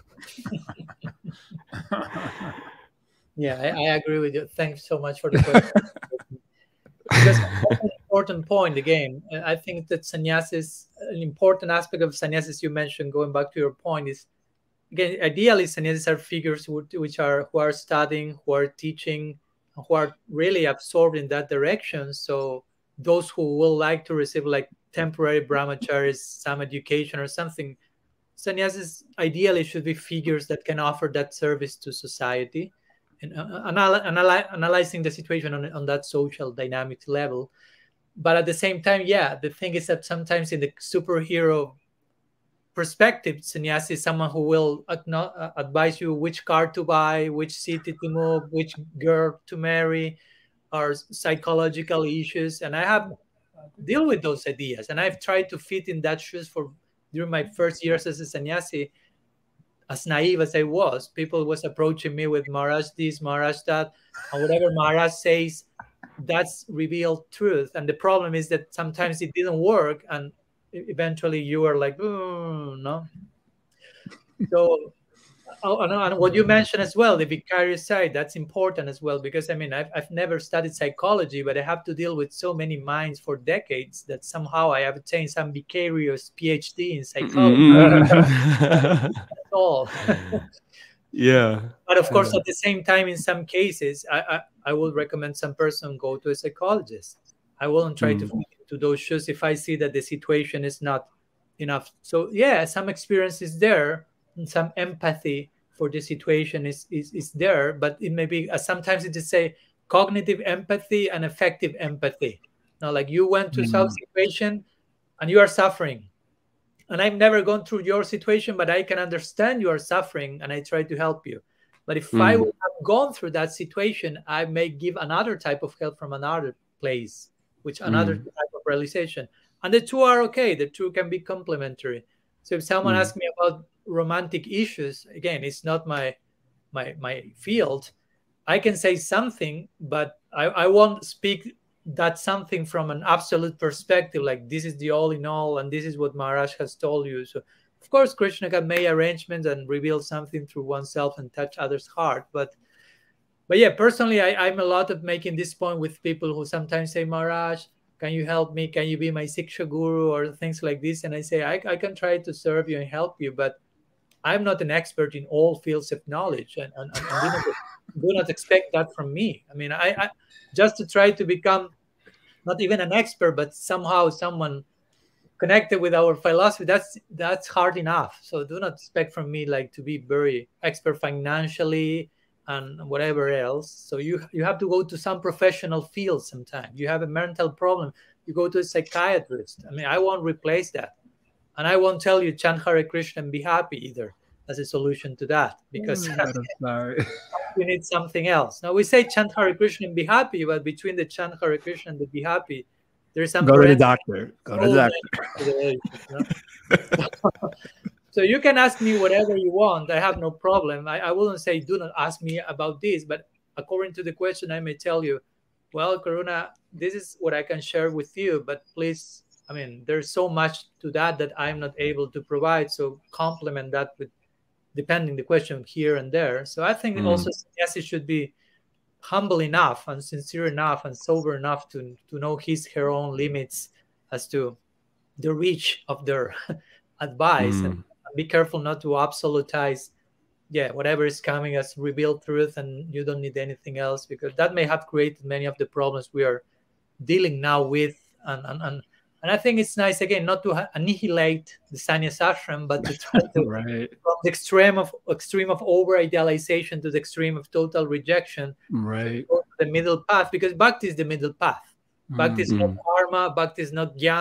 Yeah, I, I agree with you. Thanks so much for the question. Because that's an important point again. I think that sannyasis, an important aspect of sannyasis you mentioned, going back to your point, is again, ideally sannyasis are figures who, which are who are studying, who are teaching, who are really absorbed in that direction. So those who will like to receive like temporary brahmacharis, some education or something, sannyasis ideally should be figures that can offer that service to society, and uh, anal- anal- analyzing the situation on, on that social dynamic level. But at the same time, yeah, the thing is that sometimes in the superhero perspective, sannyasi is someone who will uh, advise you which car to buy, which city to move, which girl to marry, or psychological issues. And I have deal with those ideas, and I've tried to fit in that shoes for during my first years as a sannyasi. As naive as I was, people was approaching me with Maharaj this, Maharaj that, and whatever Maharaj says, that's revealed truth. And the problem is that sometimes it didn't work, and eventually you are like, oh, no. So, oh, and what you mentioned as well, the vicarious side, that's important as well, because I mean, I've, I've never studied psychology, but I have to deal with so many minds for decades that somehow I have attained some vicarious PhD in psychology. Mm-hmm. That's all. Yeah. But of course, yeah. At the same time, in some cases, I, I, I would recommend some person go to a psychologist. I wouldn't try mm. to fit into those shoes if I see that the situation is not enough. So yeah, some experience is there, and some empathy for the situation is is, is there, but it may be uh, sometimes it is a cognitive empathy and effective empathy. Now, like you went to mm. some situation and you are suffering, and I've never gone through your situation, but I can understand you are suffering, and I try to help you. But if mm. I would have gone through that situation, I may give another type of help from another place, which another mm. type of realization. And the two are okay. The two can be complementary. So if someone mm. asks me about romantic issues, again, it's not my my my field. I can say something, but I, I won't speak that something from an absolute perspective, like this is the all in all, and this is what Maharaj has told you. So of course, Krishna can make arrangements and reveal something through oneself and touch others' heart. But but yeah, personally, I, I'm a lot of making this point with people who sometimes say, Maharaj, can you help me? Can you be my Siksha Guru or things like this? And I say, I, I can try to serve you and help you, but I'm not an expert in all fields of knowledge, and, and, and do, not, do not expect that from me. I mean, I, I just to try to become not even an expert, but somehow someone connected with our philosophy, that's that's hard enough. So do not expect from me like to be very expert financially and whatever else. So you you have to go to some professional field sometime. You have a mental problem, you go to a psychiatrist. I mean, I won't replace that. And I won't tell you chant Hare Krishna and be happy either as a solution to that, because sorry. you need something else. Now we say chant Hare Krishna and be happy, but between the chant Hare Krishna and the be happy, there's some go to the doctor. Go to the doctor. So you can ask me whatever you want. I have no problem. I, I wouldn't say do not ask me about this, but according to the question, I may tell you, well, Karuna, this is what I can share with you, but please, I mean, there's so much to that that I'm not able to provide. So complement that with, depending the question here and there. So I think mm. also yes, it should be humble enough and sincere enough and sober enough to to know his her own limits as to the reach of their advice, mm. and, and be careful not to absolutize. Yeah, whatever is coming as revealed truth, and you don't need anything else, because that may have created many of the problems we are dealing now with, and and. and And I think it's nice, again, not to annihilate the sannyas ashram, but to try to, right. from the extreme of extreme of over-idealization to the extreme of total rejection, right? To go to the middle path, because bhakti is the middle path. Bhakti mm-hmm. is not karma, bhakti is not gyan,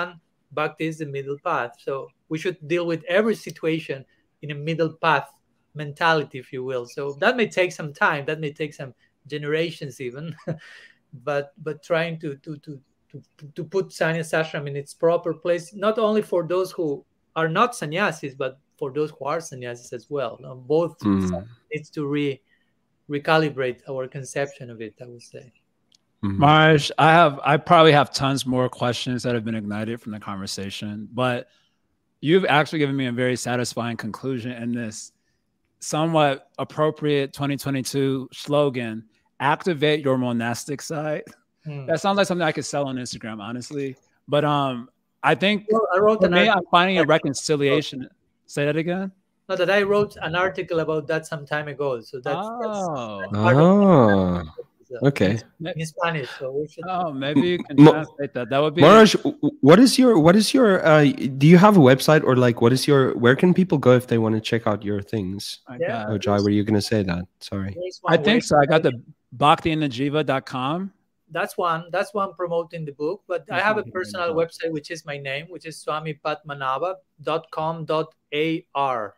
Bhakti is the middle path. So we should deal with every situation in a middle path mentality, if you will. So that may take some time. That may take some generations even. but but trying to to to to, to put sannyas ashram in its proper place, not only for those who are not sannyasis, but for those who are sannyasis as well. Now, both Mm. needs to re recalibrate our conception of it, I would say. Mm. Marj, I have I probably have tons more questions that have been ignited from the conversation, but you've actually given me a very satisfying conclusion in this somewhat appropriate twenty twenty-two slogan, activate your monastic side. Hmm. That sounds like something I could sell on Instagram, honestly. But um, I think Well, I wrote for an me, I'm article. finding a reconciliation. Say that again. No, that I wrote an article about that some time ago. So that's, Oh. that's, that's part of Ah, it. okay. In Spanish, so we should. Oh, maybe you can Mo- translate that. That would be Maraj, what is your what is your uh do you have a website, or like what is your where can people go if they want to check out your things? my Yeah. God. Oh, Jai, were you gonna say that? Sorry. There's one I think way. so. I got the bhakti in the jiva dot com. That's one. That's one promoting the book. But I That's have a one. personal website, which is my name, which is swami padmanabha dot com dot a r.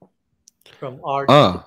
From R. Ah,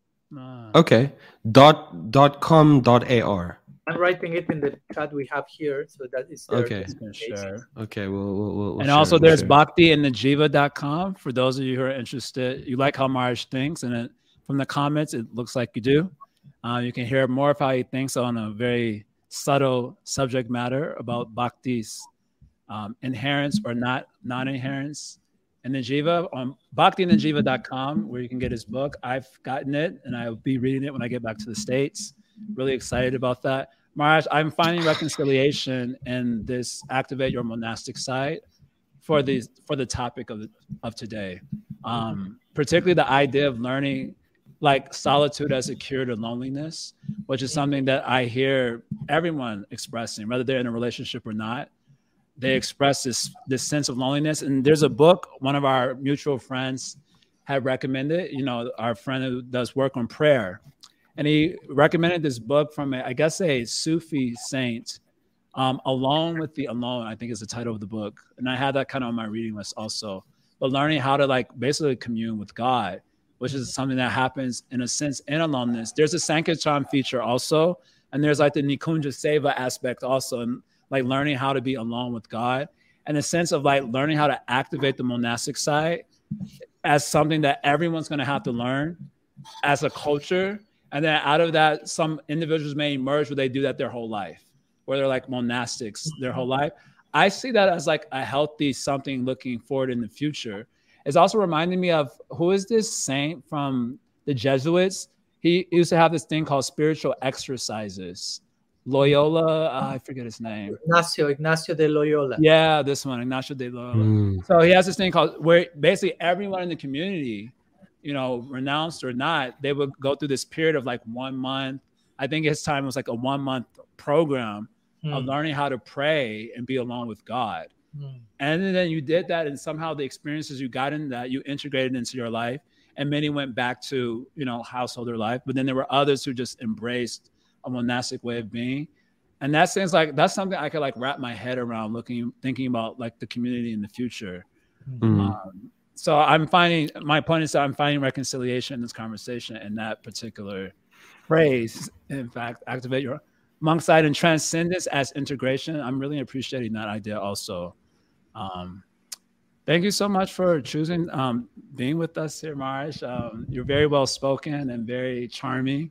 Ah. okay. Dot dot com dot ar. I'm writing it in the chat we have here, so that is there. Okay. Sure. Okay, we'll, we'll, we'll And share, also we'll there's share. bhakti in the jiva dot com for those of you who are interested. You like how Marj thinks, and it, from the comments, it looks like you do. Uh, you can hear more of how he thinks on a very subtle subject matter about bhakti's um, inherence or not non-inherence in the jiva on bhakti in the jiva dot com, where you can get his book. I've gotten it, and I'll be reading it when I get back to the States. Really excited about that. Marj, I'm finding reconciliation in this activate your monastic side for the for the topic of of today, um, particularly the idea of learning like solitude as a cure to loneliness, which is something that I hear everyone expressing, whether they're in a relationship or not. They express this this sense of loneliness. And there's a book one of our mutual friends had recommended. You know, our friend who does work on prayer. And he recommended this book from, a, I guess, a Sufi saint, um, Alone with the Alone, I think is the title of the book. And I had that kind of on my reading list also. But learning how to like basically commune with God, which is something that happens in a sense in aloneness. There's a Sankirtan feature also. And there's like the Nikunja Seva aspect also, and like learning how to be alone with God. And a sense of like learning how to activate the monastic side as something that everyone's going to have to learn as a culture. And then out of that, some individuals may emerge where they do that their whole life, where they're like monastics their whole life. I see that as like a healthy something looking forward in the future. It's also reminding me of, who is this saint from the Jesuits? He used to have this thing called spiritual exercises. Loyola, uh, I forget his name. Ignacio, Ignacio de Loyola. Yeah, this one, Ignacio de Loyola. Mm. So he has this thing called where basically everyone in the community, you know, renounced or not, they would go through this period of like one month. I think his time was like a one month program Hmm. of learning how to pray and be alone with God. Hmm. And then you did that, and somehow the experiences you got in that you integrated into your life. And many went back to, you know, householder life. But then there were others who just embraced a monastic way of being. And that seems like that's something I could like wrap my head around, looking, thinking about like the community in the future. Mm. Um, so I'm finding, my point is that I'm finding reconciliation in this conversation in that particular phrase. In fact, activate your monk side and transcendence as integration. I'm really appreciating that idea also. Um, thank you so much for choosing um, being with us here, Marj. Um, you're very well spoken and very charming.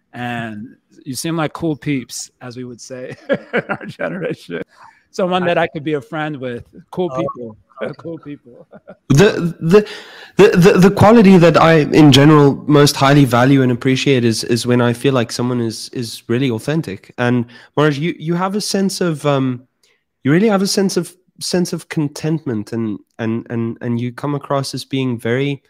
And you seem like cool peeps, as we would say in our generation. Someone that I could be a friend with. Cool people. Okay. Cool people. the, the the the the quality that I in general most highly value and appreciate is is when I feel like someone is is really authentic. And Marj, you you have a sense of um you really have a sense of sense of contentment, and and and and you come across as being very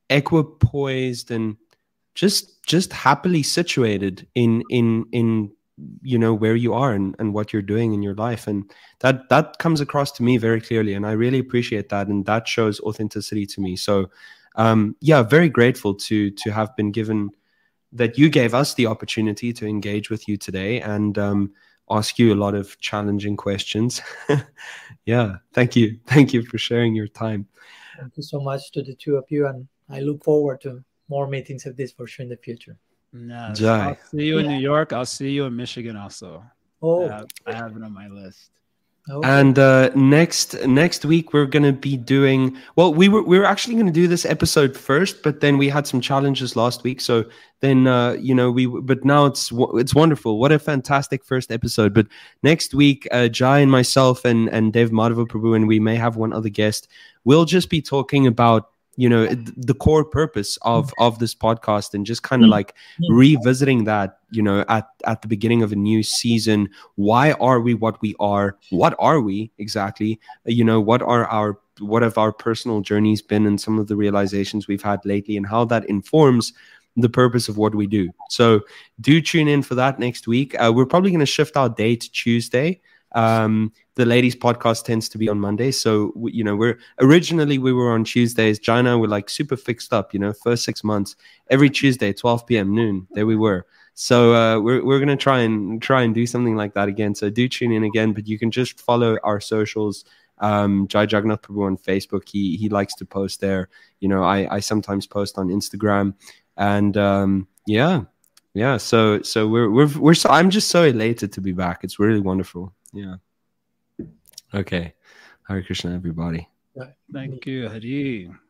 equipoised and just just happily situated in in in you know where you are and, and what you're doing in your life. And that that comes across to me very clearly, and I really appreciate that, and that shows authenticity to me. So um yeah, very grateful to to have been given that you gave us the opportunity to engage with you today. And um ask you a lot of challenging questions. Yeah, thank you. Thank you for sharing your time. Thank you so much to the two of you, and I look forward to more meetings of this for sure in the future. Yes. Jai. I'll see you in New York. I'll see you in Michigan also. Oh, I have, I have it on my list. okay. And uh, next next week we're gonna be doing well. We were we were actually gonna do this episode first, but then we had some challenges last week. So then uh, you know we but now it's it's wonderful. What a fantastic first episode! But next week, uh, Jai and myself and and Dev Madhava Prabhu, and we may have one other guest. We'll just be talking about, you know, the core purpose of of this podcast, and just kind of like revisiting that, you know, at at the beginning of a new season. Why are we what we are? What are we exactly? You know, what are our what have our personal journeys been, and some of the realizations we've had lately, and how that informs the purpose of what we do. So do tune in for that next week. Uh, we're probably going to shift our day to Tuesday. Um, the ladies podcast tends to be on Monday. So, we, you know, we're originally we were on Tuesdays. Jai and I were like super fixed up, you know, first six months, every Tuesday, twelve p.m. noon. There we were. So uh, we're, we're going to try and try and do something like that again. So do tune in again, but you can just follow our socials. Um, Jai Jagannath Prabhu on Facebook. He, he likes to post there. You know, I, I sometimes post on Instagram, and um, yeah, yeah. So, so we're, we're, we're, so, I'm just so elated to be back. It's really wonderful. Yeah. Okay. Hare Krishna, everybody. Thank you, Hari.